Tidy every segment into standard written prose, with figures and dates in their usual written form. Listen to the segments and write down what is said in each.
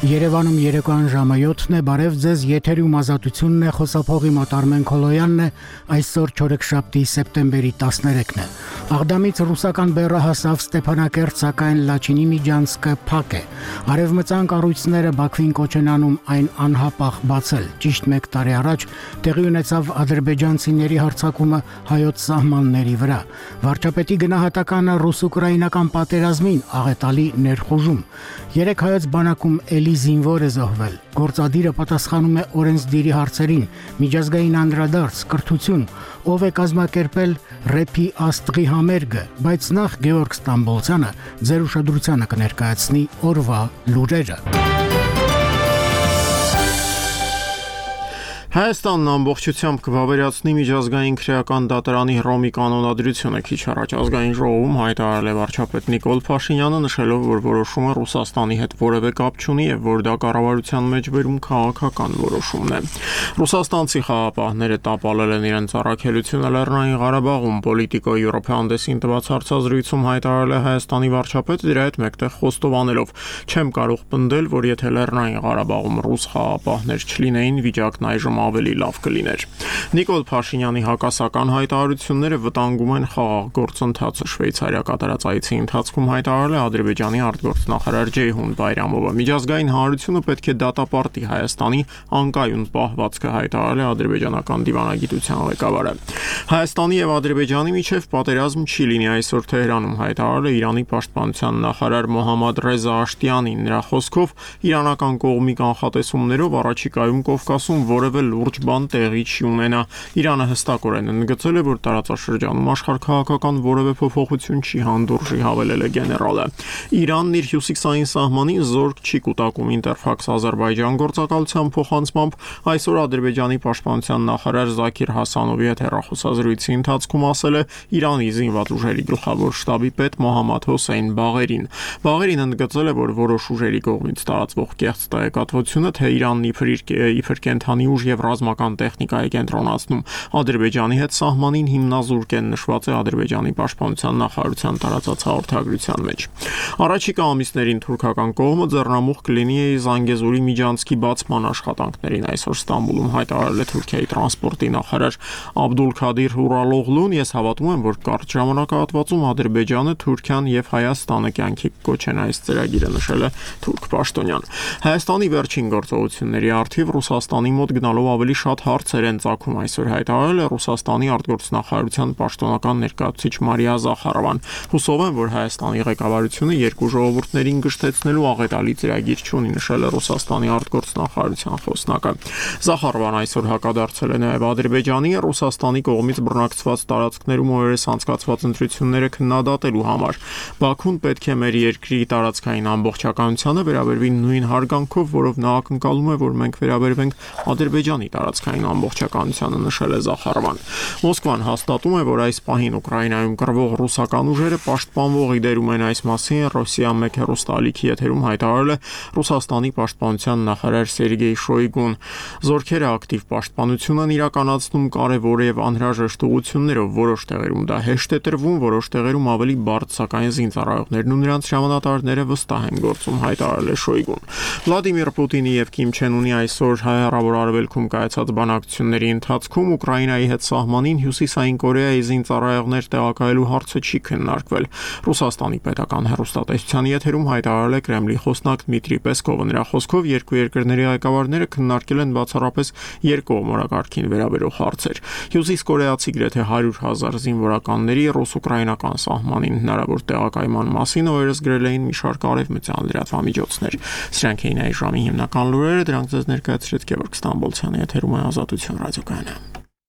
Երևանում երեկոյան ժամը 7-ն է, բարև ձեզ, եթերում ազատությունն է, խոսափողի մոտ Արմեն Քոլոյանն է, այսօր չորեքշաբթի սեպտեմբերի 13-ն է։ Աղդամից ռուսական բեռը հասավ Ստեփանակերտ, սակայն Լաչինի Միջանցքը փակ է։ Արևմտյան կառույցները Բաքվին կոչ են անում այն անհապաղ բացել։ Ճիշտ 1 տարի առաջ տեղի ունեցավ ադրբեջանցիների հարձակումը հայոց սահմանների վրա։ Վարչապետի գնահատականը ռուս-ուկրաինական պատերազմին աղետալի ներխուժում։ 3 հայոց բանակում էլի զինվոր է զոհվել։ Գործադիրը պատասխանում է օրենսդիրի հարցերին, միջազգային անդրադարձ, կրթություն, ով է կազմակերպել ռեփի աստղի համերգը, բայց նախ Գեորգ Ստամբոլցյանը ձեր ուշադրությանը կներկայացնի օրվա լուրերը։ Հայաստանն ամբողջությամբ կվավերացնի միջազգային քրեական դատարանի Հռոմի կանոնադրությունը քիչ առաջ ազգային ժողովում հայտարարել է վարչապետ Նիկոլ Փաշինյանը, նշելով, որ որոշումը Ռուսաստանի հետ որևէ կապ չունի եւ որ դա կառավարության մեջ բերում քաղաքական որոշումն է։ Ռուսաստանցի խաղապահները տապալել են իրենց առաքելությունը Լեռնային Ղարաբաղում, Politico Europe-հանդեսին տված հարցազրույցում հայտարարել է Հայաստանի վարչապետը, դրա հետ մեկտեղ խոստովանելով. «Չեմ կարող պնդել, որ եթե Լեռնային Ղարաբաղում ռուս խաղապահներ չլինեին, վիճակն այժմ ավելի լավ կլիներ»։ Նիկոլ Փաշինյանի հակասական հայտարարությունները վտանգում են խաղաղ գործընթացը։ Շվեյցարիա կատարած այցի ընթացքում հայտարարել է Ադրբեջանի արտգործնախարար Ջեյհուն Բայրամովը։ Միջազգային հանրությունը պետք է դատապարտի Հայաստանի անկայուն պահվածքը, հայտարարել է ադրբեջանական դիվանագիտության ղեկավարը։ Հայաստանի եւ Ադրբեջանի միջև պատերազմ չի լինի, այսօր Թեհրանում հայտարարել է Իրանի պաշտպանության նախարար Մոհամմադ Ռեզա Աշտյանին։ Նրա խոսքով իրանական կողմի կանխատեսումներով առաջիկայում Կովկասում որևէ լուրջ բան տեղի չի ունենա։ Իրանը հստակորեն ընդգծել է, որ տարածաշրջանում աշխարհքաղաքական որևէ փոփոխություն չի հանդուրժի, հավելել է գեներալը։ Իրանն իր հյուսիսային սահմանին զորք չի կուտակում Ինտերֆաքս Ադրբեջան գործակալության փոխանցմամբ այսօր Ադրբեջանի պաշտպանության նախարար Զաքիր Հասանովի հետ հեռախոսազրույցի ընթացքում ասել է Իրանի զինված ուժերի գլխավոր շտաբի պետ Մոհամմադ Հոսեյն Բաղերին ընդգծել է, որ որոշ ուժերի կողմից տարածվող կեղծ տեղեկատվությունը, թե Իրանն իբր կենթանի ուժ եւ ռազմական տեխնիկա է կենտրոնացնում Ադրբեջանի հետ սահմանին, հիմնազուրկ են, նշված է Ադրբեջանի պաշտպանության նախարարության տարածած հաղորդագրության մեջ։ Առաջիկա ամիսներին թուրքական կողմը ձեռնամուխ կլինի Զանգեզուրի միջանցքի բացման աշխատանքներին, այսօր Ստամբուլում հայտարարել է Թուրքիայի տրանսպորտի նախարար Աբդուլքադիր Հուրալօղլուն։ Ես հավատում եմ, որ կարճ ժամանակահատվածում Ադրբեջանը, Թուրքիան եւ Հայաստանը կյանքի կոչեն այս ծրագիրը, նշել է թուրք պաշտոնյան։ Հայաստանի վերջին գործողությունների առթիվ Ռուսաստանի մոտ գնալով ավելի շատ հարցեր են ծագում, այսօր հայտարարել է Ռուսաստանի արտգործնախարարության պաշտոնական ներկայացուցիչ Մարիա Զախարովան։ Հուսով եմ, որ Հայաստանի ղեկավարությունը երկու ժողովուրդներին գժտեցնելու աղետալի ծրագիր չունի, նշել է Ռուսաստանի արտգործնախարարության խոսնակը։ Զախարովան այսօր հակադարձել է նաև Ադրբեջանի Ռուսաստանի կողմից բռնակցված տարածքներում օրերս անցկացված ընտրությունները քննադատելու համար։ Բաքուն պետք է մեր երկրի տարածքային ամբողջականությանը վերաբերվի նույն հարգանքով, որով նա ակնկալում է, որ մենք վերաբերվենք Ադրբեջանի տարածքային ամբողջականությանը, նշել է Զախարովան։ Մոսկվան հաստատում է, որ այս պահին Ուկրաինայում կռվող ռուսական ուժերը պաշտպանվողի դերում են, այս մասին Ռոսիա 1 հեռուստաալիքի եթերում հայտարարել է Ռուսաստանի պաշտպանության նախարար Սերգեյ Շոյգուն։ Զորքերը ակտիվ պաշտպանություն են իրականացնում կարևոր եւ անհրաժեշտ ուղղություններով, որոշ տեղերում դա հեշտ է տրվում, որոշ տեղերում ավելի բարդ, սակայն զինծառայողներն ու նրանց հրամանատարները վստահ են գործում, հայտարարել է Շոյգուն։ Վլադիմիր Պուտինի եւ Կիմ Չեն Ունի այսօր Հարավարտ Արևելքում կայացած բանակցությունների ընթացքում Ուկրաինայի հետ սահմանին Հյուսիսային Կորեայի զինծառայողներ տեղակայելու հարցը չի քննարկվել։ Ռուսաստանի պետական հեռուստատեսության եթերում հայտարարել է Կրեմլի խոսնակ Դմիտրի Պեսկովը։ Նրա խոսքով երկու երկրների ղեկավարները քննարկել են բացառապես երկկողմորակարգին վերաբերող հարցեր։ Հյուսիսկորեացի գրեթե 100,000 զինվորականների ռուս-ուկրաինական սահմանին հնարավոր տեղակայման մասին օրերս գրել էին մի շարք արևմտյան լրատվամիջոցներ։ Սրանք էին այս ժամի հիմնական լուրերը, դրանք ձեզ ներկայացրեց Գեորգ Ստամբոլցյանը, եթերում է Ազատություն ռադիոկայանը։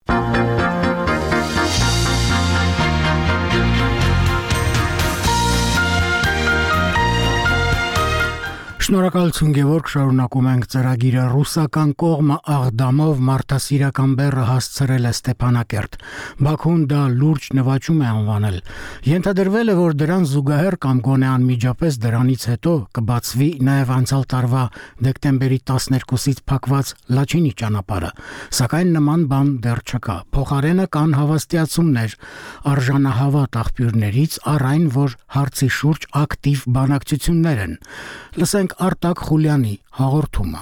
Շնորհակալություն Գևորգ, շարունակում ենք ծրագիրը։ Ռուսական կողմը Աղդամով մարդասիրական բեռը հասցրել է Ստեփանակերտ։ Բաքուն դա լուրջ նվաճում է անվանել։ Ենթադրվել է, որ դրան զուգահեռ կամ գոնե անմիջապես դրանից հետո կբացվի նաև անցյալ տարվա դեկտեմբերի 12-ից փակված Լաչինի ճանապարհը, սակայն նման բան դեռ չկա։ Փոխարենը կան հավաստիացումներ արժանահավատ աղբյուրներից առ այն, որ հարցի շուրջ ակտիվ բանակցություններ են։ Լսենք Արտակ Խուլյանի հաղորդումը։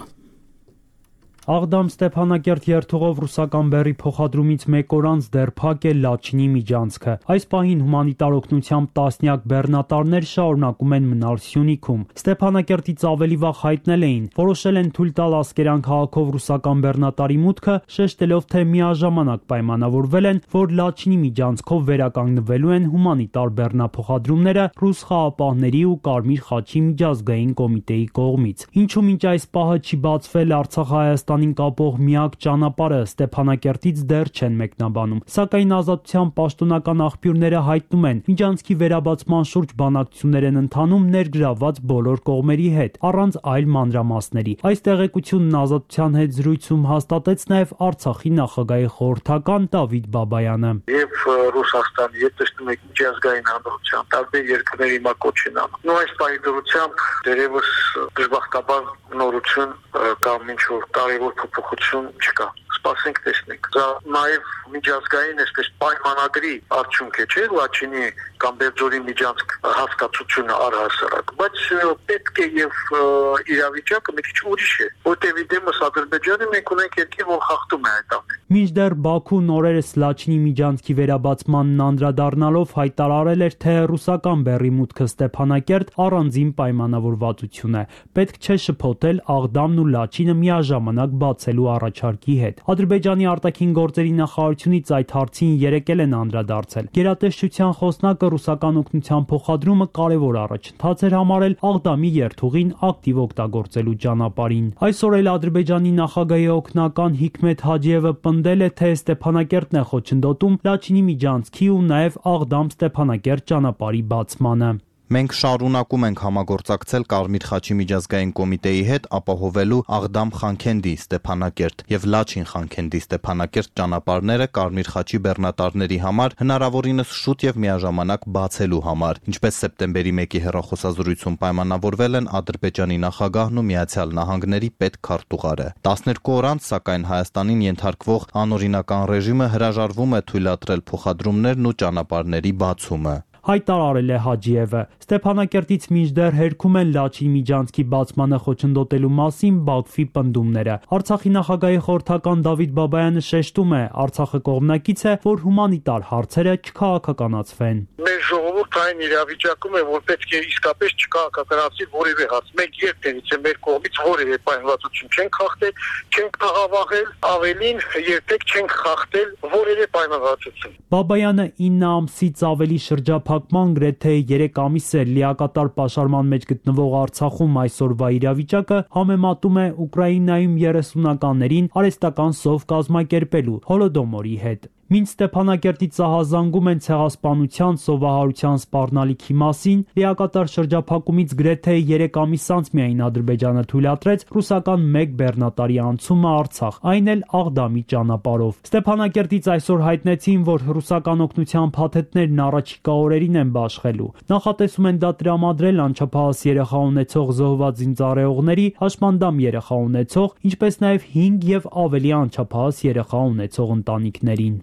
Աղդամ Ստեփանակերտ երթուղով ռուսական բեռի փոխադրումից մեկ օր անց դեռ փակ է Լաչինի միջանցքը։ Այս պահին հումանիտար օգնությամբ տասնյակ բեռնատարներ շարունակում են մնալ Սյունիքում։ Ստեփանակերտից ավելի վաղ հայտնել էին, որոշել են թույլ տալ Ասկերան քաղաքով ռուսական բեռնատարի մուտքը, շեշտելով, թե միաժամանակ պայմանավորվել են, որ Լաչինի միջանցքով վերականգնվելու են հումանիտար բեռնափոխադրումները ռուս խաղապահների ու Կարմիր խաչի միջազգային կոմիտեի կողմից։ Ինչու մինչ այս պահը չի բացվել Արցախ-Հայաստան կապող միակ ճանապարհը Ստեփանակերտից դեռ չեն մեկնաբանում, սակայն Ազատության պաշտոնական աղբյուրները հայտնում են, միջանցքի վերաբացման շուրջ բանակցություններ են ընթանում ներգրավված բոլոր կողմերի հետ, առանց այլ մանրամասների։ Այս տեղեկությունն Ազատության հետ զրույցում հաստատեց նաև Արցախի նախագահի խորհրդական Դավիթ Բաբայանը։ Եվ Ռուսաստանի հետ տեսնում եք միջազգային հանրության տարբեր երկրների մակոչին անում։ Այս պայմանությամբ դերևս դժբախտաբար նորություն կամ ինչ-որ կարևոր փոփոխություն չկա։ Սպասենք տեսնենք։ Դա նաև միջազգային այսպես պայմանագրի արդյունք է, չէ՞, Լաչինի կամ Բերձորի միջանցք հասկացությունը առհասարակ, բայց պետք է եւ իրավիճակը մի քիչ ուրիշ է, որտեղ դեմս Ադրբեջանը մենք ունենք երկիր, որ խախտում է այդ ամենը։ Մինչդեռ Բաքուն օրերս Լաչինի միջանցքի վերաբացմանն անդրադառնալով հայտարարել էր, թե ռուսական բեռի մուտքը Ստեփանակերտ առանձին պայմանավորվածություն է։ Պետք չէ շփոթել Աղդամն ու Լաչինը միաժամանակ բացելու առաջարկի հետ։ Ադրբեջանի արտաքին գործերի նախարարությունից այդ հարցին երեկել են անդրադարձել։ Գերատեսչության խոսնակը ռուսական օգնության փոխադրումը կարևոր առաջընթաց էր համարել Աղդամի երթուղին ակտիվ օգտագործելու ճանապարհին։ Այսօր էլ Ադրբեջանի նախագահի օգնական Հիկմետ Հաջիևը պնդել է, թե Ստեփանակերտն է խոչընդոտում Լաչինի միջանցքի ու նաև Աղդամ-Ստեփանակերտ ճանապարհի բացմանը։ Մենք շարունակում ենք համագործակցել Կարմիր խաչի միջազգային կոմիտեի հետ ապահովելու Աղդամ-Խանքենդի Ստեփանակերտ եւ Լաչին-Խանքենդի Ստեփանակերտ ճանապարհները Կարմիր խաչի բեռնատարների համար հնարավորինս շուտ եւ միաժամանակ բացելու համար, ինչպես սեպտեմբերի 1-ի հեռախոսազրույցում պայմանավորվել են Ադրբեջանի նախագահն ու Միացյալ Նահանգների պետքարտուղարը։ 12 օր անց, սակայն Հայաստանին ենթարկվող անօրինական ռեժիմը հրաժարվում է թույլատրել փոխադրումներն ու ճանապարհների բացումը։ Հայտարարել է Հաջիևը։ Ստեփանակերտից մինչդեռ հերքում են Լաչին միջանցքի բացմանը խոչընդոտելու մասին Բաքվի պնդումները։ Արցախի նախագահի խորհրդական Դավիթ Բաբայանը շեշտում է, Արցախը կողմնակից է, որ հումանիտար հարցերը չքաղաքականացվեն։ Մեր ժողովուրդային իրավիճակում է, որ պետք է իսկապես չքաղաքականացվի որևէ հարց։ Մենք երբևիցե մեր կողմից որևէ պայմանավորություն չենք խախտել, չենք աղավաղել, ավելին երբեք չենք խախտել որևէ պայմանավորություն։ Բաբայանը 9 ամսից ավելի շրջափակման գրեթե 3 ամիս է լիակատար պաշարման մեջ գտնվող Արցախում այսօրվա իրավիճակը համեմատում է Ուկրաինայում 30-ականներին արհեստական սով կազմակերպելու Հոլոդոմորի հետ։ Մինչ Ստեփանակերտի ծահազանգում են ցեղասպանության, սովահարության սպառնալիքի մասին, լիակատար շրջափակումից գրեթե 3 ամիս անց միայն Ադրբեջանը թույլատրեց ռուսական 1 բեռնատարի անցումը Արցախ, այն էլ Աղդամի ճանապարհով։ Ստեփանակերտից այսօր հայտնեցին, որ ռուսական օգնության փաթեթներն առաջիկա օրերին են բաշխելու։ Նախատեսում են դա տրամադրել անչափահաս երեխա ունեցող զոհված զինծառայողների, հաշմանդամ երեխա ունեցող, ինչպես նաև 5 եւ ավելի անչափահաս երեխա ունեցող ընտանիքներին։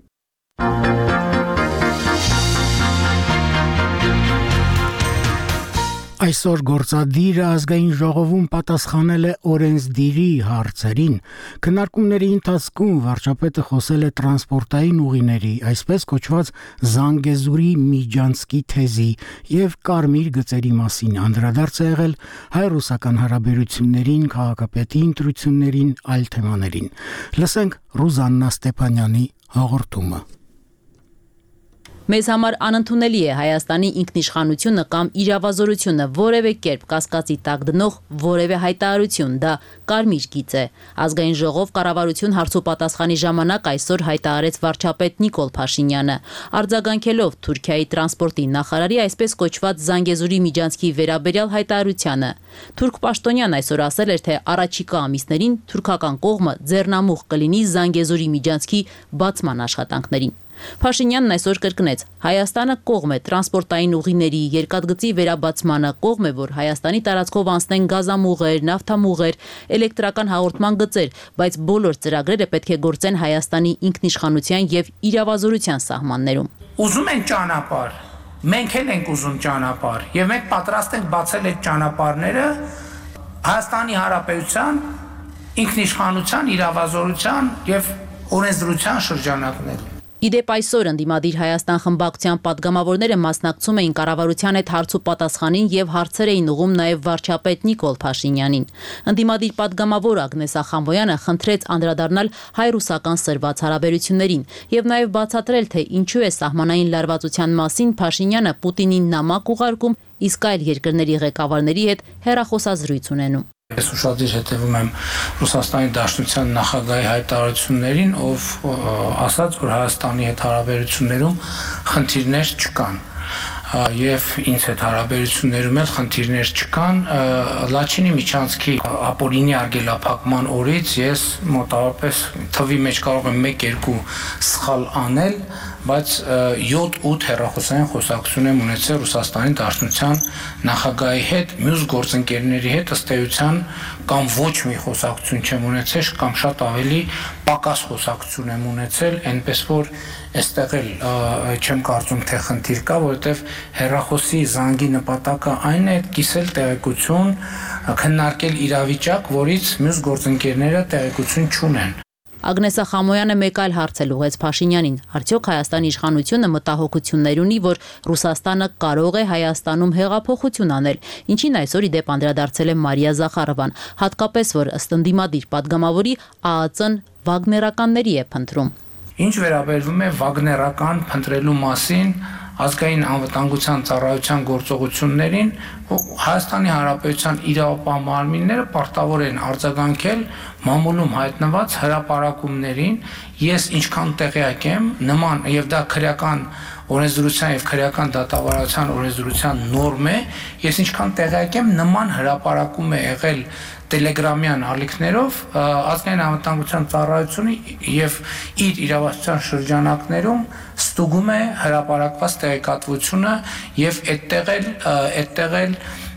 Այսօր գործադիրը ազգային ժողովում պատասխանել է օրենսդիրի հարցերին։ Քննարկումների ընթացքում վարչապետը խոսել է տրանսպորտային ուղիների, այսպես կոչված Զանգեզուրի միջանցքի թեզի եւ կարմիր գծերի մասին, անդրադարձ է եղել հայ-ռուսական հարաբերություններին, քաղաքապետի ընտրություններին, այլ թեմաներին։ Լսենք Ռուզաննա Ստեփանյանի հաղորդումը։ Մեզ համար անընդունելի է Հայաստանի ինքնիշխանությունը կամ իրավազորությունը որևէ կերպ կասկածի տակ դնող որևէ հայտարարություն, դա կարմիր գիծ է։ Ազգային ժողով կառավարություն հարցու պատասխանի ժամանակ այսօր հայտարարեց վարչապետ Նիկոլ Փաշինյանը, արձագանքելով Թուրքիայի տրանսպորտի նախարարի այսպես կոչված Զանգեզուրի միջանցքի վերաբերյալ հայտարարությանը։ Թուրք պաշտոնյան այսօր ասել էր, թե առաջիկա ամիսներին թուրքական կողմը ձեռնամուխ կլինի Զանգեզուրի միջանցքի բացման աշխատանքներին։ Փաշինյանն այսօր կրկնեց. Հայաստանը կողմ է տրանսպորտային ուղիների, երկաթգծի վերաբացմանը, կողմ է, որ Հայաստանի տարածքով անցնեն գազամուղեր, նավթամուղեր, էլեկտրական հաղորդման գծեր, բայց բոլոր ծրագրերը պետք է գործեն Հայաստանի ինքնիշխանության եւ իրավազորության սահմաններում։ Ուզում են ճանապարհ, մենք էլ ենք ուզում ճանապարհ, եւ մենք պատրաստ ենք բացել այդ ճանապարհները Հայաստանի Հանրապետության ինքնիշխանության, իրավազորության եւ օրենսդրության շրջանակներում։ Իդեպ այսօր ընդդիմադիր Հայաստան խմբակցության падգամավորները մասնակցում էին կառավարության հետ հարց ու պատասխանին եւ հարցեր էին ուղղում նաեւ վարչապետ Նիկոլ Փաշինյանին։ Ընդդիմադիր падգամավոր Ագնես Ախամոյանը խնդրեց անդրադառնալ հայ-ռուսական սրված հարաբերություններին եւ նաեւ բացատրել, թե ինչու է սահմանային լարվածության մասին Փաշինյանը Պուտինին նամակ ուղարկում, իսկ այլ երկրների ղեկավարների հետ հեռախոսազրույց ունենում։ Ես ուշադիր հետևում եմ Ռուսաստանի Դաշնության նախագահի հայտարարություններին, ով ասաց, որ Հայաստանի հետ հարաբերություններում խնդիրներ չկան։ Եվ ինձ հետ հարաբերություններում էլ խնդիրներ չկան։ Լաչինի միջանցքի ապօրինի արգելափակման օրից ես մոտավորապես թվի մեջ կարող եմ 1-2 սխալ անել, բայց 7-8 հեռախոսային խոսակցություն եմ ունեցել Ռուսաստանի Դաշնության նախագահի հետ, մյուս գործընկերների հետ ըստ էության կամ ոչ մի խոսակցություն չեմ ունեցել, կամ շատ ավելի պակաս խոսակցություն եմ ունեցել, այնպես որ այստեղ էլ չեմ կարծում թե խնդիր կա, որովհետև հեռախոսի զանգի նպատակը այն է կիսել տեղեկություն, քննարկել իրավիճակ, որից մյուս գործընկերները տեղեկություն չունեն։ Ագնես Ախամոյանը մեկ այլ հարց էլ ուղղեց Փաշինյանին. արդյոք Հայաստանի իշխանությունը մտահոգություններ ունի, որ Ռուսաստանը կարող է Հայաստանում հեղափոխություն անել, ինչին այսօր իդեպ անդրադարձել է Մարիա Զախարովան, հատկապես որ ըստ ընդդիմադիր падգամավորի ԱԱԾ-ն վագներականների է փնտրում։ Ինչ վերաբերվում է վագներական փնտրելու մասին, ազգային անվտանգության ծառայության գործողություններին, Հայաստանի Հանրապետության իրավապահ մարմինները պարտավոր են արձագանքել մամուլում հայտնված հրապարակումներին։ Ես ինչքան տեղյակ եմ, նման եւ դա քրեական օրենսդրության եւ քրեական դատավարության օրենսդրության նորմ է, ես ինչքան տեղյակ եմ, նման հրապարակում է եղել տելեգրամյան ալիքներով ազգային անվտանգության ծառայությունը եւ իր իրավասության շրջանակներում ստուգում է հրապարակված տեղեկատվությունը եւ այդտեղ էլ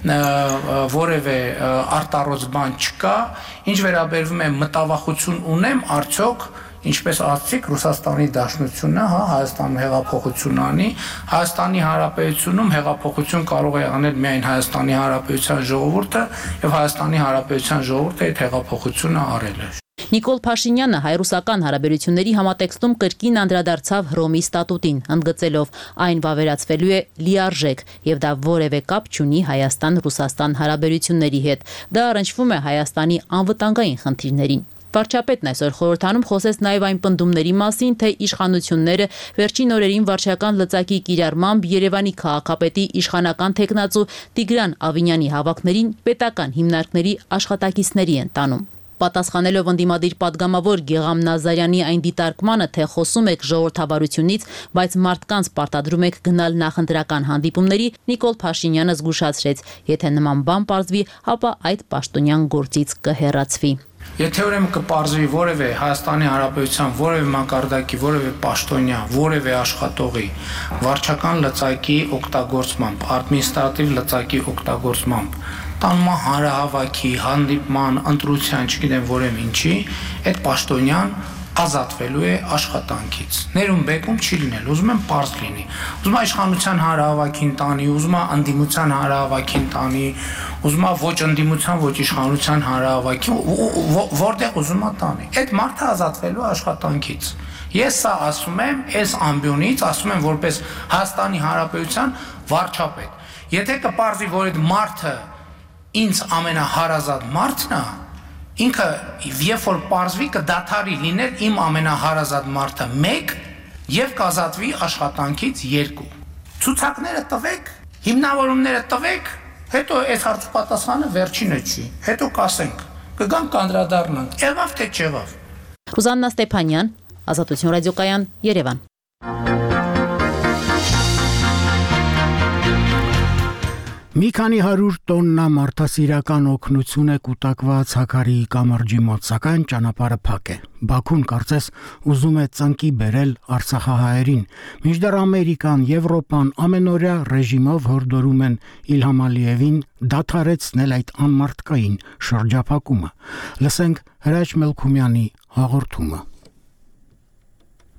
որևէ արտառոց բան չկա, ինչ վերաբերվում է մտավախություն ունեմ, արդյոք ինչպես ասացիք, Ռուսաստանի Դաշնությունը, Հայաստանում հեղափոխություն անի, Հայաստանի Հանրապետությունում հեղափոխություն կարող է անել միայն Հայաստանի Հանրապետության ժողովուրդը եւ Հայաստանի Հանրապետության ժողովուրդը այդ հեղափոխությունը արել է։ Նիկոլ Փաշինյանը հայ-ռուսական հարաբերությունների համատեքստում կրկին անդրադարձավ Հռոմի ստատուտին, ընդգծելով այն վավերացվելու է լիարժեք եւ դա որևէ կապ չունի Հայաստան-Ռուսաստան հարաբերությունների հետ։ Դա առնչվում է Հայաստանի անվտանգային խնդիրներին։ Վարչապետն այսօր խորհրդանում խոսեց նաև այն պնդումների մասին, թե իշխանությունները վերջին օրերին վարչական լծակի կիրառմամբ Երևանի քաղաքապետի իշխանական թեկնածու Տիգրան Ավինյանի հավաքներին պետական հիմնարկների աշխատակիցների են տանում։ Պատասխանելով ընդդիմադիր падգամավոր Գեգամ Նազարյանի այն դիտարկմանը, թե խոսում եք ժողովրդավարությունից, բայց մարդկանց պարտադրում եք գնալ նախընտրական հանդիպումների, Նիկոլ Փաշինյանը զգուշացրեց, եթե նման բան պարզվի, ապա այդ պաշտոնյան գործից կհեռացվի։ Եթե ուրեմն կպարզվի որևէ Հայաստանի Հանրապետության որևէ մակարդակի, որևէ պաշտոնյա, որևէ աշխատողի վարչական լծակի օգտագործմամբ, ադմինիստրատիվ լծակի օգտագործմամբ, տանումա հանրահավաքի, հանդիպման, ընտրության, չգիտեմ որևէ ինչի, այդ պաշտոնյան ազատվելու է աշխատանքից։ Ներում բեկում չի լինել, ուզում եմ պարզ լինի։ Ուզում է իշխանության հանրահավաքին տանի, ուզում է ընդդիմության հանրահավաքին տանի, ուզում է ոչ ընդդիմության, ոչ իշխանության հանրահավաքին, որտեղ ուզում է տանի։ Այդ մարդը ազատվելու աշխատանքից։ Ես սա ասում եմ, այս ամբիոնից, ասում եմ որպես Հայաստանի Հանրապետության վարչապետ։ Եթե կպարզվի, որ այդ մարդը ինձ ամենահարազատ մարդն է, ինքը երբ որ պարզվի կդադարի լինել իմ ամենահարազատ մարդը 1 եւ կազատվի աշխատանքից 2։ Ցուցակները տվեք, հիմնավորումները տվեք, հետո այս հարցի պատասխանը վերջինը չի։ Հետո կասենք, կգանք կանդրադառնանք, եղավ թե չեղավ։ Ռուզաննա Ստեփանյան, Ազատություն ռադիոկայան, Երևան։ Մի քանի 100 տոննա մարդասիրական օգնություն է կուտակված Հաքարիի կամրջի մոտ, սակայն ճանապարհը փակ է։ Բաքուն կարծես ուզում է ծնկի բերել արցախահայերին, մինչդեռ Ամերիկան, Եվրոպան ամենօրյա ռեժիմով հորդորում են Իլհամ Ալիևին դադարեցնել այդ անմարդկային շրջափակումը։ Լսենք Հրաչ Մելքումյանի հաղորդումը։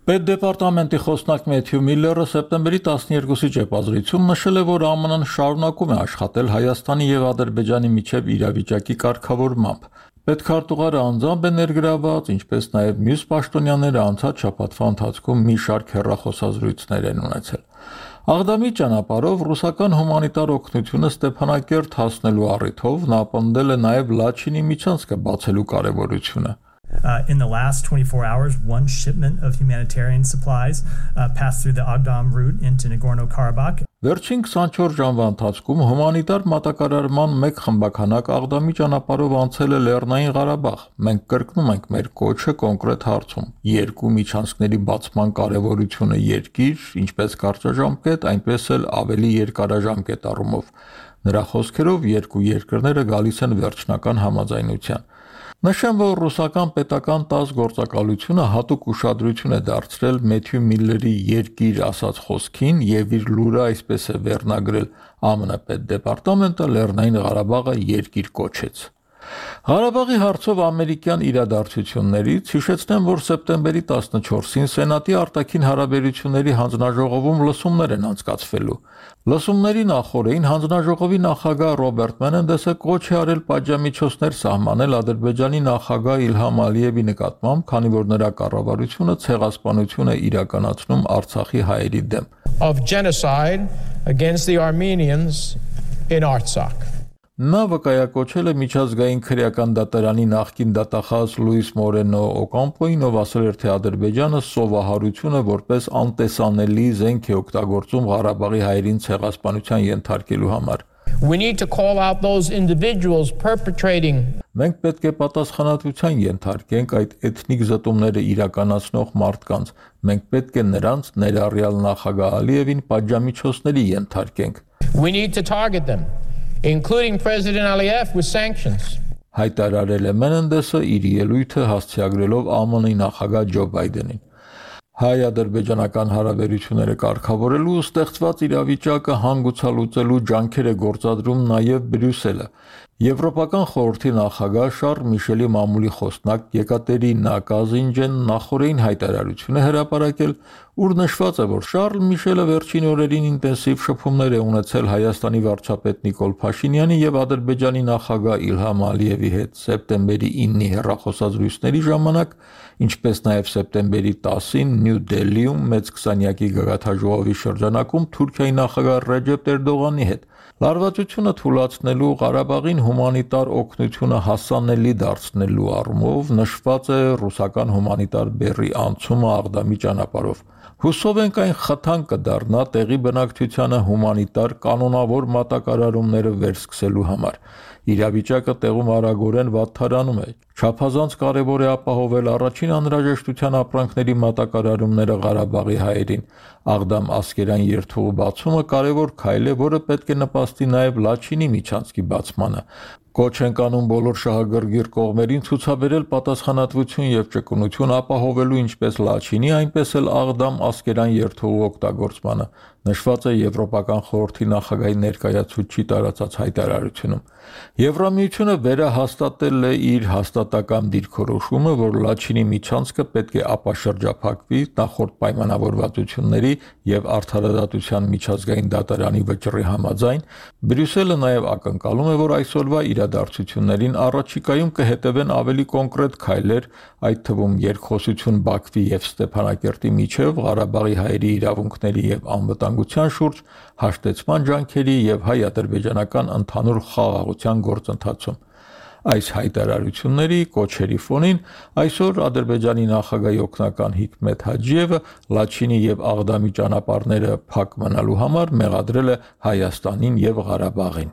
Պետդեպարտամենտի խոսնակ Մեթյու Միլլերը սեպտեմբերի 12-ի ճեպազրույցում նշել է, որ ԱՄՆ-ն շարունակում է աշխատել Հայաստանի եւ Ադրբեջանի միջև իրավիճակի կարգավորմամբ։ Պետքարտուղարը անձամբ է ներգրաված, ինչպես նաեւ մյուս պաշտոնյաները անցած շաբաթվա ընթացքում մի շարք հեռախոսազրույցներ են ունեցել։ Աղդամի ճանապարհով ռուսական հումանիտար օգնությունը Ստեփանակերտ հասնելու առիթով նա պնդել է նաեւ Լաչինի միջանցքը բացելու կարեւորությունը։ In the last 24 hours, one shipment of humanitarian supplies passed through the Agdam route into Nagorno-Karabakh. Վերջին 24 ժամվա ընթացքում հումանիտար մատակարարման մեկ խմբականակ Աղդամի ճանապարհով անցել է Լեռնային Ղարաբաղ։ Մենք կրկնում ենք մեր կոչը կոնկրետ հարցում։ Երկու միջանցքների բացման կարևորությունը երկիր, ինչպես կարճաժամկետ, այնպես էլ ավելի երկարաժամկետ առումով։ Նրա խոսքերով երկու երկրները գալիս են վերջնական համաձայնության։ Նշեմ, որ ռուսական պետական ՏԱՍՍ գործակալությունը հատուկ ուշադրություն է դարձրել Մեթյու Միլլերի երկիր ասած խոսքին եւ իր լուրը այսպես է վերնագրել ԱՄՆ պետդեպարտամենտը Լեռնային Ղարաբաղը երկիր կոչեց։ Ղարաբաղի հարցով ամերիկյան իրադարձություններից հիշեցնեմ, որ սեպտեմբերի 14-ին Սենատի արտաքին հարաբերությունների հանձնաժողովում լսումներ են անցկացվելու։ Լսումների նախօրեին հանձնաժողովի նախագահ Ռոբերտ Մենենդեսը կոչ է արել պատժամիջոցներ սահմանել Ադրբեջանի նախագահ Իլհամ Ալիևի նկատմամբ, քանի որ նրա կառավարությունը ցեղասպանություն է իրականացնում Արցախի հայերի դեմ։ Of genocide against the Armenians in Artsakh. Նա վկայակոչել է միջազգային քրեական դատարանի նախկին դատախազ Լուիս Մորենո Օկամպոին, ով ասել էր, թե Ադրբեջանը սովահարությունը որպես անտեսանելի զենք է օգտագործում Ղարաբաղի հայերին ցեղասպանության ենթարկելու համար։ We need to call out those individuals perpetrating. Մենք պետք է պատասխանատվության ենթարկենք այդ էթնիկ զտումները իրականացնող մարդկանց։ Մենք պետք է նրանց ներառյալ նախագահ Ալիևին պատժամիջոցների ենթարկենք։ We need to target them, including President Aliyev, with sanctions. Հայտարարել է Մենենդեսը իր ելույթը հասցեագրելով ԱՄՆ-ի նախագահ Ջո Բայդենին։ Հայ-ադրբեջանական հարաբերությունները կարգավորելու ու ստեղծված իրավիճակը հանգուցալուծելու ջանքեր է գործադրում նաև Բրյուսելը։ Եվրոպական խորհրդի նախագահ Շարլ Միշելի մամուլի խոսնակ Եկատերինա Կազինջեն նախորդին հայտարարություն է հրապարակել, ուր նշված է, որ Շարլ Միշելը վերջին օրերին ինտենսիվ շփումներ է ունեցել Հայաստանի վարչապետ Նիկոլ Փաշինյանի եւ Ադրբեջանի նախագահ Իլհամ Ալիևի հետ սեպտեմբերի 9-ի հեռախոսազրույցների ժամանակ, ինչպես նաև սեպտեմբերի 10-ին Նյու Դելիում մեծ 20-յակի գագաթաժողովի շրջանակում Թուրքիայի նախագահ Ռեջեփ Էրդողանի հետ։ Լարվածությունը թույլատնելու Ղարաբաղին հումանիտար օգնությունը հասանելի դարձնելու առումով նշված է ռուսական հումանիտար բեռի անցումը Աղդամի ճանապարհով։ Հուսով ենք այն խթան կդառնա տեղի բնակչությանը հումանիտար կանոնավոր մատակարարումները վերսկսելու համար։ Իրավիճակը տեղում արագորեն վատթարանում է։ Չափազանց կարևոր է ապահովել առաջին անհրաժեշտության ապրանքների մատակարարումները Ղարաբաղի հայերին։ Աղդամ ասկերան երթուղու բացումը կարևոր քայլ է, որը պետք է նպաստի նաև Լաչինի միջանցքի բացմանը։ Կոչ ենք անում բոլոր շահագրգիռ կողմերին ցուցաբերել պատասխանատվություն եւ ճկունություն ապահովելու ինչպես Լաչինի, այնպես էլ Աղդամ ասկերան երթուղու օգտագործմանը, նշված է Եվրոպական խորհրդի նախագահի ներկայացուցիչի տարածած հայտարարությունում։ Եվրամիությունը վերահաստատել է իր հաստատակամ դիրքորոշումը, որ Լաչինի միջանցքը պետք է ապաշրջափակվի նախորդ պայմանավորվածությունների եւ արդարադատության միջազգային դատարանի վճռի համաձայն։ Բրյուսելը նաեւ ակնկալում է, որ այսօրվա իրադարձություններին առաջիկայում կհետևեն ավելի կոնկրետ քայլեր, այդ թվում երկխոսություն Բաքվի եւ Ստեփանակերտի միջև Ղարաբաղի հայերի իրավունքների եւ անվտանգության շուրջ հաշտեցման ջանքերի եւ հայ-ադրբեջանական ընդհանուր խաղաղության գործընթացում։ Այս հայտարարությունների կոչերի ֆոնին այսօր Ադրբեջանի նախագահի օգնական Հիկմետ Հաջիևը Լաչինի եւ Աղդամի ճանապարհները փակ մնալու համար մեղադրել է Հայաստանին եւ Ղարաբաղին։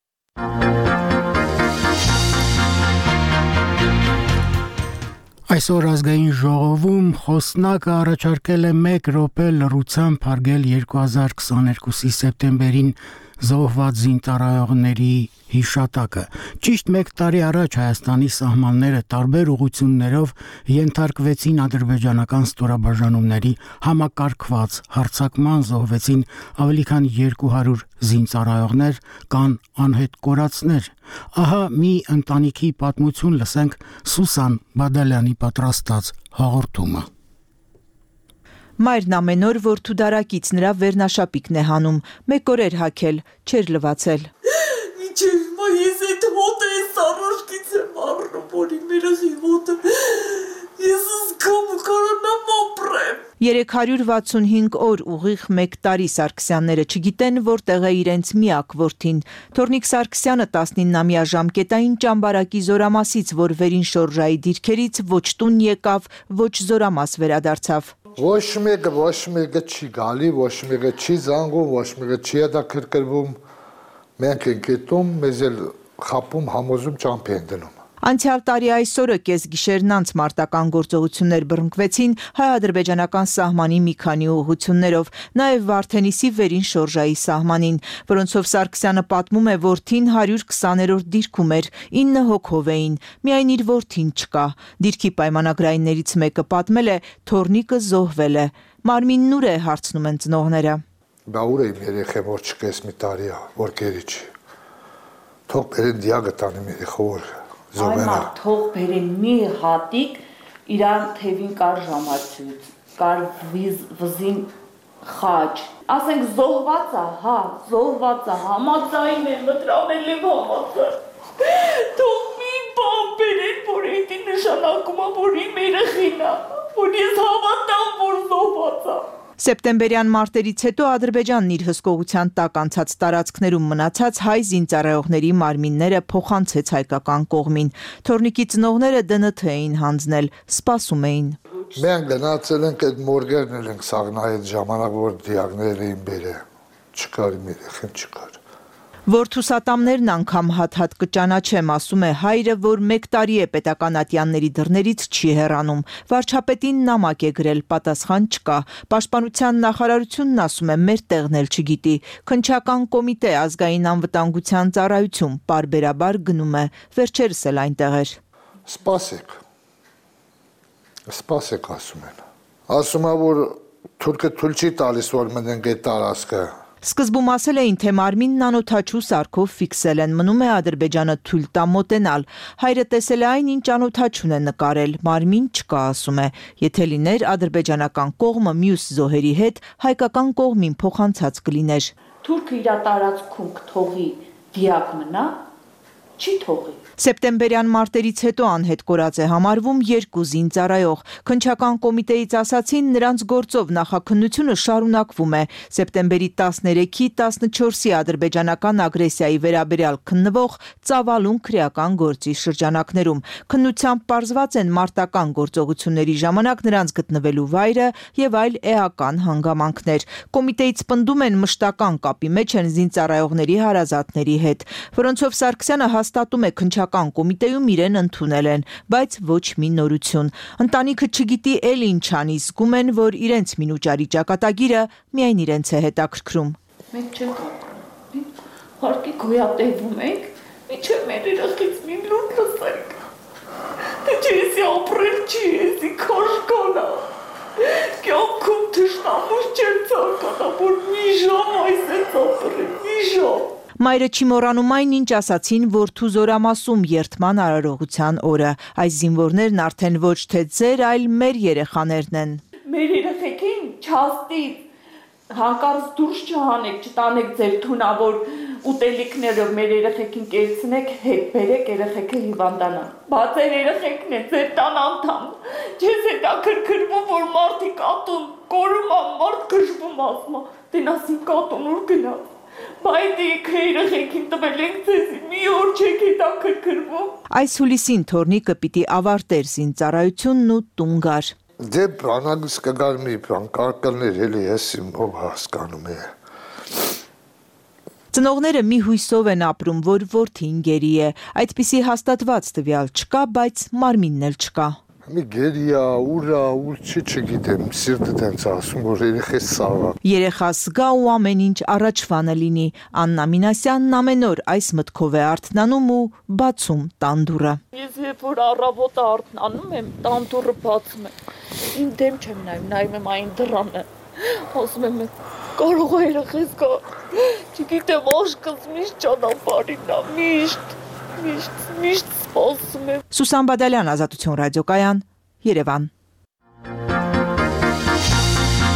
Այսօր ազգային ժողովում խոսնակը առաջարկել է 1 րոպե լռությամբ հարգել 2022-ի սեպտեմբերին զոհված զինծառայողների հիշատակը։ Ճիշտ 1 տարի առաջ Հայաստանի սահմանները տարբեր ուղղություններով ենթարկվեցին ադրբեջանական ստորաբաժանումների համակարգված հարձակման, զոհվեցին ավելի քան 200 զինծառայողներ, կան անհետ կորածներ։ Ահա մի ընտանիքի պատմություն լսենք Սուսան Բադալյանի պատրաստած հաղորդումը։ Մայրն ամեն օր որդու դարակից նրա վերնաշապիկն է հանում, մեկ օր էր հագել, չէր լվացել։ Մինչև հիմա ես այդ հոտը ես առաջքից եմ առնում, որի մերախի հոտը ես զգամ ու կարանամ ապրեմ։ 365 օր ուղիղ 1 տարի Սարգսյանները չգիտեն, որտեղ է իրենց միակ որդին։ Թորնիկ Սարգսյանը 19-ամյա ժամկետային ճամբարակի Զորամասից, որ վերին շորժայի դիրքերից ոչ տուն եկավ, ոչ Զորամաս վերադարձավ։ Ոչ մեկը չի գալի, ոչ մեկը չի զանգում, ոչ մեկը չի հետաքրքրվում։ Մենք ենք գտնում, մեզ էլ խապում, համոզում, ճամփ են դնում։ Անցյալ տարի այսօրը կեսգիշերն անց մարտական գործողություններ բռնկվեցին հայ-ադրբեջանական սահմանի մի քանի ուղղություններով, նաև Վարդենիսի վերին շորժայի սահմանին, որոնցով Սարգսյանը պատմում է, որդին 120-րդ դիրքում էր, 9 հոգով էին, միայն իր որդին չկա։ Դիրքի պայմանագրայիններից մեկը պատմել է, թորնիկը զոհվել է։ Մարմինն ուր է, հարցնում են ծնողները։ Բա ուր է իմ երեխեն, որ չկես մի տարի է, որ գերի չի։ Թող բերեն դիագը տանի մի երեխա Այմա թող բերեն մի հատիկ, իրան թևին կար ժամացույց, կար վզին խաչ, ասենք զոհված է, համաձայն է, մտրանել եմ համաձայն, թող մի բան բերեն, որ էդի նշանակում է, որ իմ երեխին է, որ ես հավատամ, որ զոհված է։ Սեպտեմբերյան մարտերից հետո Ադրբեջանն իր հսկողության տակ անցած տարածքներում մնացած հայ զինծառայողների մարմինները փոխանցեց հայկական կողմին։ Թորնիկի ծնողները ԴՆԹ էին հանձնել, սպասում էին։ Մենք գնացել ենք այդ մորգերն էլ ենք սաղնա այդ ժամանակ, որ դիագներ էին բերել։ Չկար իմ երեխեն չկար։ Որդուսատամներն անգամ հատ-հատ կճանաչեմ, ասում է հայրը, որ 1 տարի է պետական ատյանների դռներից չի հեռանում։ Վարչապետին նամակ է գրել, պատասխան չկա։ Պաշտպանության նախարարությունն ասում է, մեր տեղն էլ չգիտի։ Քննչական կոմիտե ազգային անվտանգության ծառայություն պարբերաբար գնում է, վերջերս էլ այնտեղ էր։ Սպասեք ասում են։ Ասում է, որ թուրքը թույլ չի տալիս, որ մնենք այդ տարածքը։ Սկզբում ասել էին, թե մարմինն անօդաչու սարքով ֆիքսել են, մնում է Ադրբեջանը թույլ տա մոտենալ։ Հայրը տեսել է այն, ինչ անօդաչուն է նկարել, մարմին չկա, ասում է։ Եթե լիներ ադրբեջանական կողմը մյուս զոհերի հետ, հայկական կողմին փոխանցած կլիներ։ Թուրքը իր տարածքում կթողի դիակ մնա, չի թողի։ Սեպտեմբերյան մարտերից հետո անհետ կորած է համարվում 2 զինծառայող։ Քննչական կոմիտեից ասացին, նրանց գործով նախաքննությունը շարունակվում է։ Սեպտեմբերի 13-ի 14-ի ադրբեջանական ագրեսիայի վերաբերյալ քննվող ծավալուն քրեական գործի շրջանակներում։ Քննությամբ պարզված են մարտական գործողությունների ժամանակ նրանց գտնվելու վայրը եւ այլ էական հանգամանքներ։ Կոմիտեից պնդում են մշտական կապի մեջ են զինծառայողների հարազատների հետ, որոնցով Սարգսյանը հաստատում է քննչական կոմիտեում իրեն ընդունել են, բայց ոչ մի նորություն։ Ընտանիքը չգիտի էլ ինչ անի, զգում են, որ իրենց մինուճարի ճակատագիրը միայն իրենց է հետաքրքրում։ Մենք չենք ապրում, հարկի գոյատևում ենք, միջև մեր երեխից մի լուր լսենք։ Թե չեսի ապրել չի, եսի քաշկանա։ Կյանքում թշնամուս չեմ ցանկանա, որ մի ժամ այս է ապրել, մի ժամ։ Մայրը չի մոռանում այն, ինչ ասացին որդու Զորամասում երթման արարողության օրը։ Այս զինվորներն արդեն ոչ թե ձեր, այլ մեր երեխաներն են։ Մեր երեխեքին չաստից հանկարծ դուրս չհանեք, չտանեք ձեր թունավոր ուտելիքները, մեր երեխեքին կերցնեք, հետ բերեք, երեխեքը հիվանդանան։ Բա ձեր երեխեքն է, ձեր տան անդամ։ Չես հետաքրքրվում, որ մարդիկ ատուն կորում ան, մարդ քշվում ասում, դենասին կատուն ուր գնաց։ Բայց երեխեքին տվել ենք ձեզ, մի օր չեք հետաքրքրվում։ Այս հուլիսին թորնիկը պիտի ավարտեր զինծառայությունն ու տուն գար։ Դե բանալուց կգար մի բան, կարկալներ էլի ես ով հասկանում է։ Ծնողները մի հույսով են ապրում, որ որդին գերի է։ Այդպիսի հաստատված տվյալ չկա, բայց մարմինն էլ չկա։ Մի գերիա, ուր չի չգիտեմ, սիրտը տենց ասում, որ երեխես սաղա։ Երեխա զգա ու ամեն ինչ առաջվանը լինի։ Աննա Մինասյանն ամեն օր այս մտքով է արթնանում ու բացում տան դուռը։ Ես երբ որ առավոտը արթնանում եմ, տան դուռը բացում եմ։ Իմ դեմ չեմ նայում եմ այն դռանը։ Ասում եմ, կարող է երեխես գա։ Չգիտեմ, աշկս միշտ ճանապարհին է, միշտ սպասում եմ։ Սուսան Բադալյան, Ազատություն ռադիոկայան, Երևան։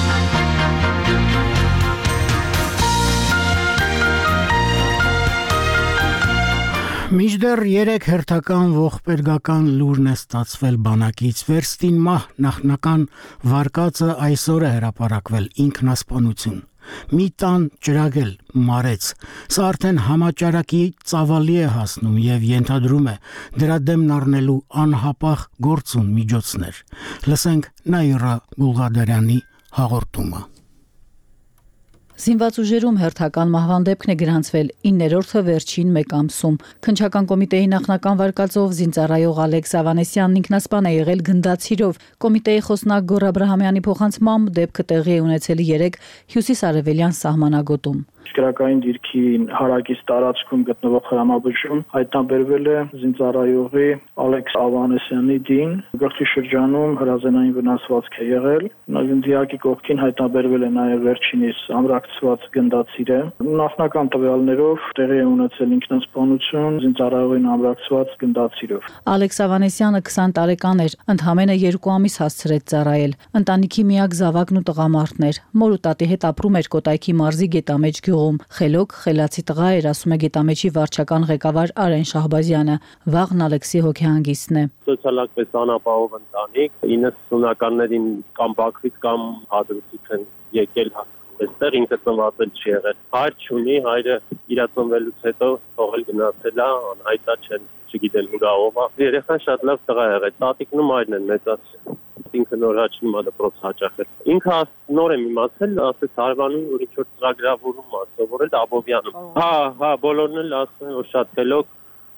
Մինչդեռ 3 հերթական ողբերգական լուրն է ստացվել բանակից վերստին մահ նախնական վարկածը այսօր է հրապարակվել ինքնասպանություն մի տան ջրագել մարեց սա արդեն համաճարակի ծավալի է հասնում եւ ենթադրում է դրա դեմն առնելու անհապաղ գործուն միջոցներ լսենք Նաիրա Գուլղադարյանի հաղորդումը Զինված ուժերում հերթական մահվան դեպքն է գրանցվել 9-րդը վերջին մեկ ամսում։ Քննչական կոմիտեի նախնական վարկածով զինծառայող Ալեքս Ավանեսյանն ինքնասպան է եղել գնդացիրով։ Կոմիտեի խոսնակ Գոռ Աբրահամյանի փոխանցմամբ դեպքը տեղի է ունեցել 3 հյուսիսարևելյան սահմանագոտում։ Գրակային դիրքի հարակից տարածքում գտնվող հրամաբուժում հայտնաբերվել է զինծառայողի Ալեքս Ավանեսյանի դին, գլխի շրջանում հրազենային վնասվածք է եղել։ Դիակի կողքին հայտնաբերվել է նաև վերջինիս ամրակցված գնդացիրը։ Նախնական տվյալներով տեղի է ունեցել ինքնասպանություն զինծառայողին ամրակցված գնդացիրով։ Ալեքս Ավանեսյանը 20 տարեկան էր, ընդամենը 2 ամիս հասցրեց ծառայել։ Ընտանիքի միակ զավակն ու տղամարդն էր։ Մոր ու տատի հետ ապրում էր Կոտայքի մարզի Գետամեջ գյուղում։ Խելոք, խելացի տղա էր, ասում է Գետամեջի վարչական ղեկավար Արեն Շահբազյանը։ Վաղն Ալեքսի հոգեհանգիստն է։ Սոցիալական անապահով ընտանիք 90-ականներին կամ Բաքվից կամ Հադրութից են եկել այստեղ ինքը ծնված չի եղել։ Հայր չունի, հայրը իրացնվելուց հետո թողել գնացել է, անհայտա չեն, չգիտեն ուրա ով է։ Երեխան շատ լավ տղա է եղել, տատիկն ու մայրն են մեծացել։ Ինքը նոր հաճնում է դպրոց հաճախել։ Ինքը նոր եմ իմացել, ասեց հարևանին, որ ինչ-որ ծրագրավորում է սովորել Աբովյանում։ Հա, բոլորն էլ ասում են, որ շատ խելոք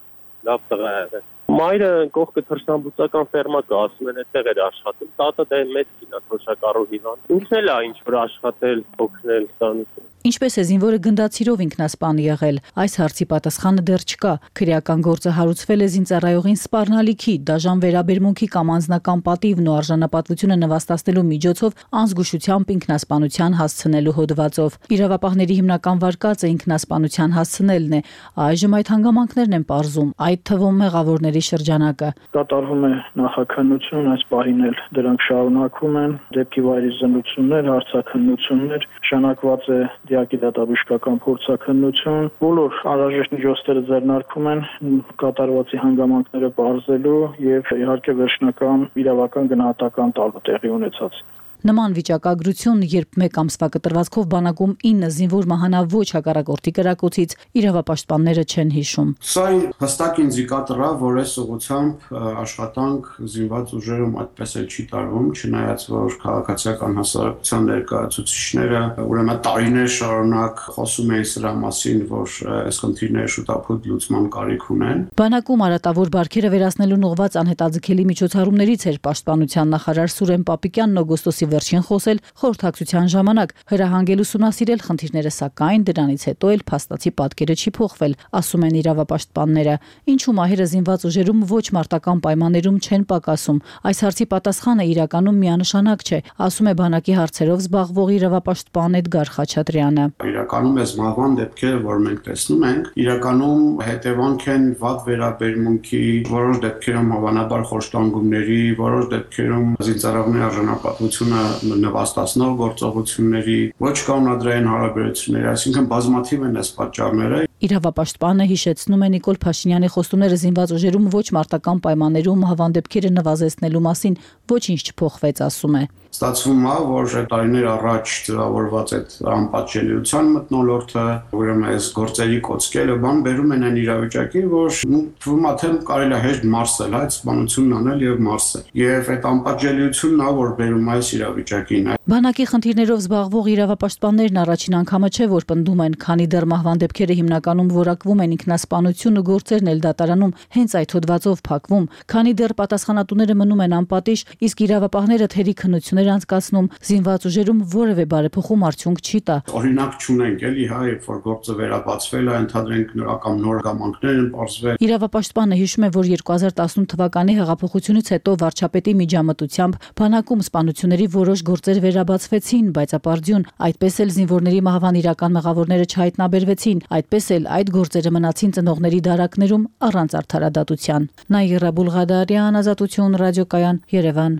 լավ տղա է եղել։ Մայրը կողքը թռչնաբուծական ֆերմա կա, ասում են այդտեղ էր աշխատում, տատը դա մեծ կին է, թոշակառու հիվանդ։ Ինքն էլ է ինչ-որ աշխատել, օգնել տանիքում։ Ինչպես է զինվորը գնդացիրով ինքնասպան եղել, այս հարցի պատասխանը դեռ չկա։ Քրեական գործը հարուցվել է զինծառայողին սպառնալիքի, դաժան վերաբերմունքի կամ անձնական պատիվն ու արժանապատվությունը նվաստացնելու միջոցով անզգուշությամբ ինքնասպանության հասցնելու հոդվածով։ Իրավապահների հիմնական վարկածը ինքնասպանության հասցնելն է։ Այժմ այդ հանգամանքներն են պարզում, այդ թվում մեղավորների շրջանակը։ Կատարվում է նախաքննություն, այս պահին էլ դրանք շարունակվում են, դեպքի վայրի զննություններ, հարցաքննություններ, նշանակված է դիակի դատաբժշկական փորձաքննություն, բոլոր անհրաժեշտ միջոցները ձեռնարկվում են կատարվածի հանգամանքները պարզելու եւ իհարկե վերջնական իրավական գնահատական տալու տեղի ունեցած։ Նման վիճակագրություն, երբ մեկ ամսվա կտրվածքով բանակում 9 զինվոր մահանա ոչ հակառակորդի կրակոցից, իրավապաշտպանները չեն հիշում։ Սա հստակ ինդիկատոր է, որ այս ուղղությամբ աշխատանք զինված ուժերում այդպես էլ չի տարվում, չնայած որ քաղաքացիական հասարակության ներկայացուցիչները ուրեմն տարիներ շարունակ խոսում էին սրա մասին, որ այս խնդիրները շուտապույտ լուծման կարիք ունեն։ Բանակում արատավոր բարքերը վերացնելուն ուղղված անհետաձգելի միջոցառումներից էր պաշտպանության նախարար Սուրեն Պապիկյանն օգոստոսի վերջին խոսել խորհրդակցության ժամանակ, հրահանգել ուսումնասիրել խնդիրները, սակայն դրանից հետո էլ փաստացի պատկերը չի փոխվել, ասում են իրավապաշտպանները։ Ինչու մահերը զինված ուժերում ոչ մարտական պայմաններում չեն պակասում։ Այս հարցի պատասխանը իրականում միանշանակ չէ, ասում է բանակի հարցերով զբաղվող իրավապաշտպան Էդգար Խաչատրյանը։ Իրականում այս մահվան դեպքերը, որ մենք տեսնում ենք, իրականում հետևանք են վատ վերաբերմունքի, որոշ դեպքերում հավանաբար խոշտանգումների, որոշ դեպքերում զինծառայողների արժանապատվությունը նվաստացնող գործողությունների, ոչ կանոնադրային հարաբերությունների, այսինքն բազմաթիվ են այս պատճառները։ Իրավապաշտպանը հիշեցնում է Նիկոլ Փաշինյանի խոստումները զինված ուժերում ոչ մարտական պայմաններում մահվան դեպքերը նվազեցնելու մասին ոչինչ չփոխվեց, ասում է։ Ստացվում է, որ տարիներ առաջ ձևավորված այդ անպատժելիության մթնոլորտը, ուրեմն այս գործերի կոծկերը բան բերում են այն իրավիճակի, որ թվում է թե կարելի է հեշտ մարսել, այդ սպանությունն անել եւ մարսել։ Եվ այդ անպատժելիությունն է, որ բերում է այս իրավիճակին։ Բանակի խնդիրներով զբաղվող իրավապաշտպաններն առաջին անգամը չէ, որ պնդում են, քանի դեռ մահվան դեպքերը հիմնականում որակվում են ինքնասպանություն ու գործերն էլ դատարանում հենց այդ հոդվածով փակվում, քանի դեռ պատասխանատուները մնում են անպատիժ, իսկ իրավապահները թերի քննություններ անցկացնում, զինված ուժերում որևէ բարեփոխում արդյունք չի տա։ Օրինակ չունենք էլի, հա, երբ որ գործը վերաբացվել է, ընդհանրենք նորական նոր հանգամանքներ են պարզվել։ Իրավապաշտպանը հիշում է, որ 2018 թվականի հեղափոխությունից հետո վարչապետի միջամտությամբ բանակում սպանությունների որոշ գործեր վերաբացվեցին, բայց ապարդյուն, այդպես էլ զինվորների մահվան իրական մեղավորները չհայտնաբերվեցին, այդպես էլ այդ գործերը մնացին ծնողների դարակներում առանց արդարադատության։ Նաիրա Բուլղադարյան, Ազատություն, ռադիոկայան, Երևան։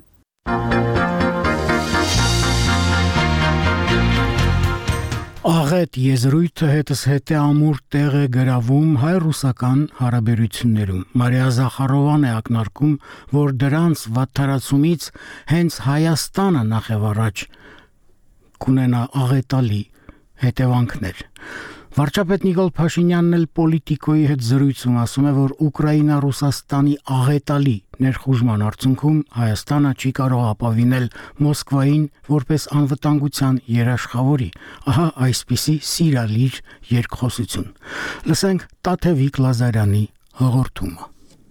Աղետ եզրույթը հետզհետե ամուր տեղ է գրավում հայ-ռուսական հարաբերություններում։ Մարիա Զախարովան է ակնարկում, որ դրանց վատթարացումից հենց Հայաստանը նախևառաջ կունենա աղետալի հետևանքներ։ Վարչապետ Նիկոլ Փաշինյանն էլ Պոլիտիկոյի հետ զրույցում ասում է, որ Ուկրաինա-Ռուսաստանի աղետալի ներխուժման արդյունքում Հայաստանը չի կարող ապավինել Մոսկվային որպես անվտանգության երաշխավորի։ Ահա այսպիսի սիրալիր երկխոսություն։ Լսենք Տաթևիկ Լազարյանի հաղորդումը։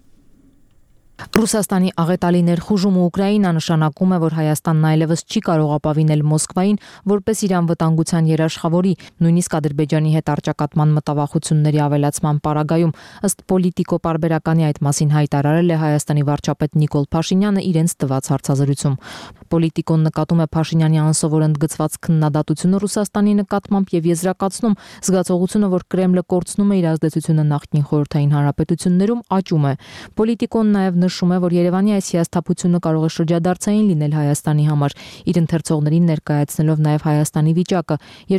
Ռուսաստանի աղետալի ներխուժումը Ուկրաինա նշանակում է, որ Հայաստանն այլևս չի կարող ապավինել Մոսկվային որպես իր անվտանգության երաշխավորի, նույնիսկ Ադրբեջանի հետ առճակատման մտավախությունների ավելացման պարագայում, ըստ Պոլիտիկո պարբերականի այդ մասին հայտարարել է Հայաստանի վարչապետ Նիկոլ Փաշինյանը իրենց տված հարցազրույցում։ Պոլիտիկոն նկատում է Փաշինյանի անսովոր ընդգծված քննադատությունը Ռուսաստանի նկատմամբ եւ եզրակացնում զգացողությունը, որ Կրեմլը կորցնում է իր ազդեցությունը նախկին խորհրդային հանրապետություններում, աճում է։ Պոլիտիկոն նաեւ նշում է, որ Երևանի այս հիասթափությունը կարող է շրջադարձային լինել Հայաստանի համար, իր ընթերցողներին ներկայացնելով նաև Հայաստանի վիճակը՝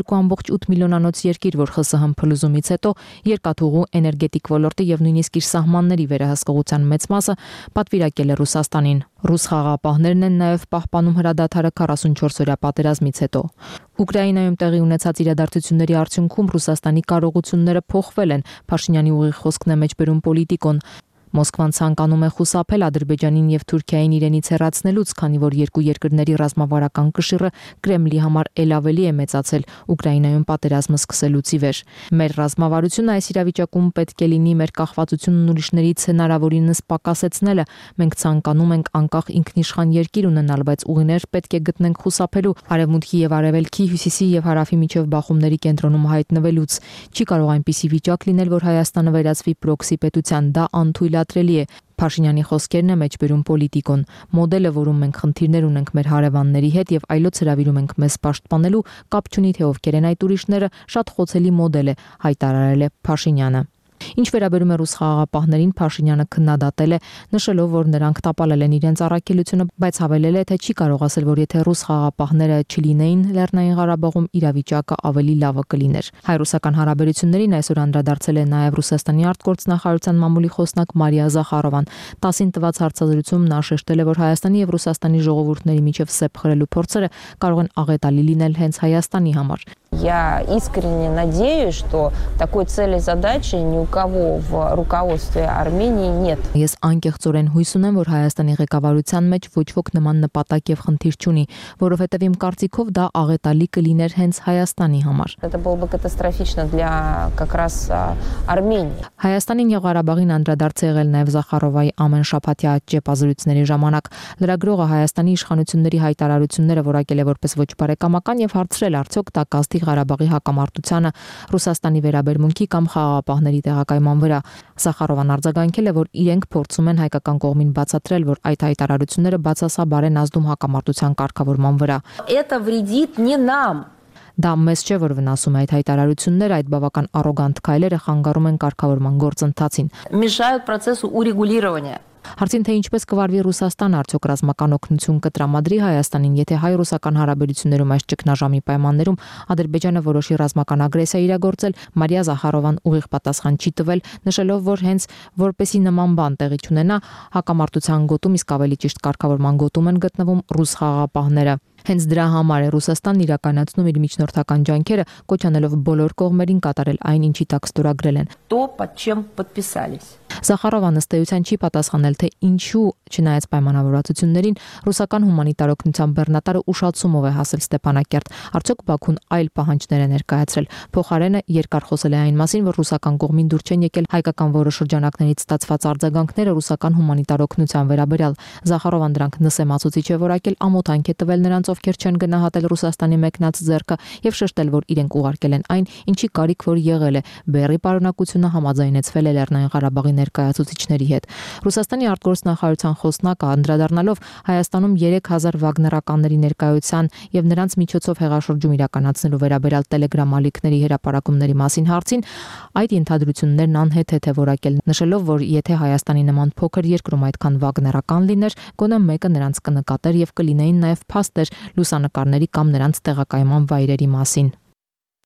2.8 միլիոնանոց երկիր, որ ԽՍՀՄ փլուզումից հետո երկաթուղու, էներգետիկ ոլորտի եւ նույնիսկ իր սահմանների վերահսկողության մեծ մասը պատվիրակել է Ռուսաստանին։ Ռուս խաղաղապահներն են նաև պահպանում հրադադարը 44-օրյա պատերազմից հետո։ Ուկրաինայում տեղի ունեցած իրադարձությունների արդյունքում Ռուսաստանի կարողությունները փոխվել են, Փաշինյանի ուղիղ խոսքն է մեջբերում Պոլիտիկոն։ Մոսկվան ցանկանում է խուսափել Ադրբեջանին եւ Թուրքիային իրենից հեռացնելուց, քանի որ երկու երկրների ռազմավարական կշիռը Կրեմլի համար ել ավելի է մեծացել Ուկրաինայում պատերազմը սկսելուց ի վեր։ Մեր ռազմավարությունը այս իրավիճակում պետք է լինի մեր կախվածությունն ուրիշներից հնարավորինս պակասեցնելը։ Մենք ցանկանում ենք անկախ ինքնիշխան երկիր ունենալ, բայց ուղիներ պետք է գտնենք խուսափելու Արևմուտքի եւ Արևելքի, Հյուսիսի եւ Հարավի միջև բախումների կենտրոնում հայտնվելուց։ Չի կարող այնպիսի վիճակ լինել, որ Հայաստանը վերածվի պրոքսի պետության, դա անթույլատրելի է։ Փաշինյանի խոսքերն է մեջբերում Պոլիտիկոն։ Մոդելը, որում մենք խնդիրներ ունենք մեր հարևանների հետ եւ այլոց հրավիրում ենք մեզ պաշտպանելու, կապ չունի թե ովքեր են այդ ուրիշները, շատ խոցելի մոդել է, հայտարարել է Փաշինյանը։ Ինչ վերաբերում է ռուս խաղաղապահներին, Փաշինյանը քննադատել է, նշելով, որ նրանք տապալել են իրենց առաքելությունը, բայց հավելել է, թե չի կարող ասել, որ եթե ռուս խաղաղապահները չլինեին Լեռնային Ղարաբաղում, իրավիճակը ավելի լավը կլիներ։ Հայ-ռուսական հարաբերություններին այսօր անդրադարձել է նաև Ռուսաստանի արտգործնախարարության մամուլի խոսնակ Մարիա Զախարովան։ 10-ին տված հարցազրույցում նա շեշտել է, որ Հայաստանի եւ Ռուսաստանի ժողովուրդների միջև սեպ խրելու փորձերը կարող են աղետալի լինել հենց Հայաստանի համար։ Я искренне надеюсь, что такой цели задачи ни у кого в руководстве Армении нет. Ես անկեղծորեն հույս ունեմ, որ Հայաստանի ղեկավարության մեջ ոչ ոք նման նպատակ եւ խնդիր չունի, որովհետեւ իմ կարծիքով դա աղետալի կլիներ հենց Հայաստանի համար։ Это было бы катастрофично для как раз Армении. Հայաստանին եւ Ղարաբաղին անդրադարձ է եղել նաեւ Զախարովայի ամեն շաբաթյա ճեպազրույցների ժամանակ։ Լրագրողը Հայաստանի իշխանությունների հայտարարությունները որակել է որպես ոչ բարեկամական եւ հարցրել արդյոք դա կազդի Ղարաբաղի հակամարտությանը Ռուսաստանի վերաբերմունքի կամ խաղաղապահների տեղակայման վրա։ Զախարովան արձագանքել է, որ իրենք փորձում են հայկական կողմին բացատրել, որ այդ հայտարարությունները բացասաբար են ազդում հակամարտության կարգավորման վրա։ Это вредит не нам. Դա մեզ չէ, որ վնասում է այդ հայտարարությունները, այդ բավական առոգանտ քայլերը խանգարում են կարգավորման գործընթացին։ Мешают процессу урегулирования. Հարցին թե ինչպես կվարվի Ռուսաստան արդյոք ռազմական օգնություն կտրամադրի Հայաստանին, եթե հայ-ռուսական հարաբերություններում այս ճգնաժամի պայմաններում Ադրբեջանը որոշի ռազմական ագրեսիա իրագործել, Մարիա Զախարովան ուղիղ պատասխան չի տվել, նշելով, որ հենց որպեսի նման բան տեղի չունենա, հակամարտության գոտում, իսկ ավելի ճիշտ կարգավորման գոտում են գտնվում ռուս խաղաղապահները։ Հենց դրա համար է Ռուսաստանն իրականացնում իր միջնորդական ջանքերը, կոչ անելով բոլոր կողմերին կատարել այն, ինչի տակ ստորագրել են։ То, под чем подписались. Զախարովան ըստ էության չի պատասխանել, թե ինչու, չնայած պայմանավորվածություններին, ռուսական հումանիտար օգնության բեռնատարը ուշացումով է հասել Ստեփանակերտ։ Արդյոք Բաքուն այլ պահանջներ է ներկայացրել։ Փոխարենը երկար խոսել է այն մասին, որ ռուսական կողմին դուր չեն եկել հայկական որոշ շրջանակներից ստացված արձագանքները ռուսական հումանիտար օգնության վերաբերյալ։ Զախարովան դրանք նսեմացուցիչ է որակել, ամոթանք է տվել նրանց, ովքեր չեն գնահատել Ռուսաստանի մեկնած ձեռքը եւ շեշտել, որ իրենք ուղարկել են այն, ինչի կարիք որ եղել է։ Բեռի պարունակությունը համաձայնեցվել է Լեռնային Ղարաբաղի ներկայացուցիչների հետ։ Ռուսաստանի արտգործնախարարության խոսնակը անդրադառնալով Հայաստանում 3000 վագներականների ներկայության եւ նրանց միջոցով հեղաշրջում իրականացնելու վերաբերյալ Telegram ալիքների հրապարակումների մասին հարցին այդ ենթադրություններն անհեթեթ է որակել, նշելով, որ եթե Հայաստանի նման փոքր երկրում այդքան վագներական լիներ, գոնե մեկը նրանց կնկատեր եւ կլինեին նաեւ փաստեր լուսանկարների կամ նրանց տեղակայման վայրերի մասին։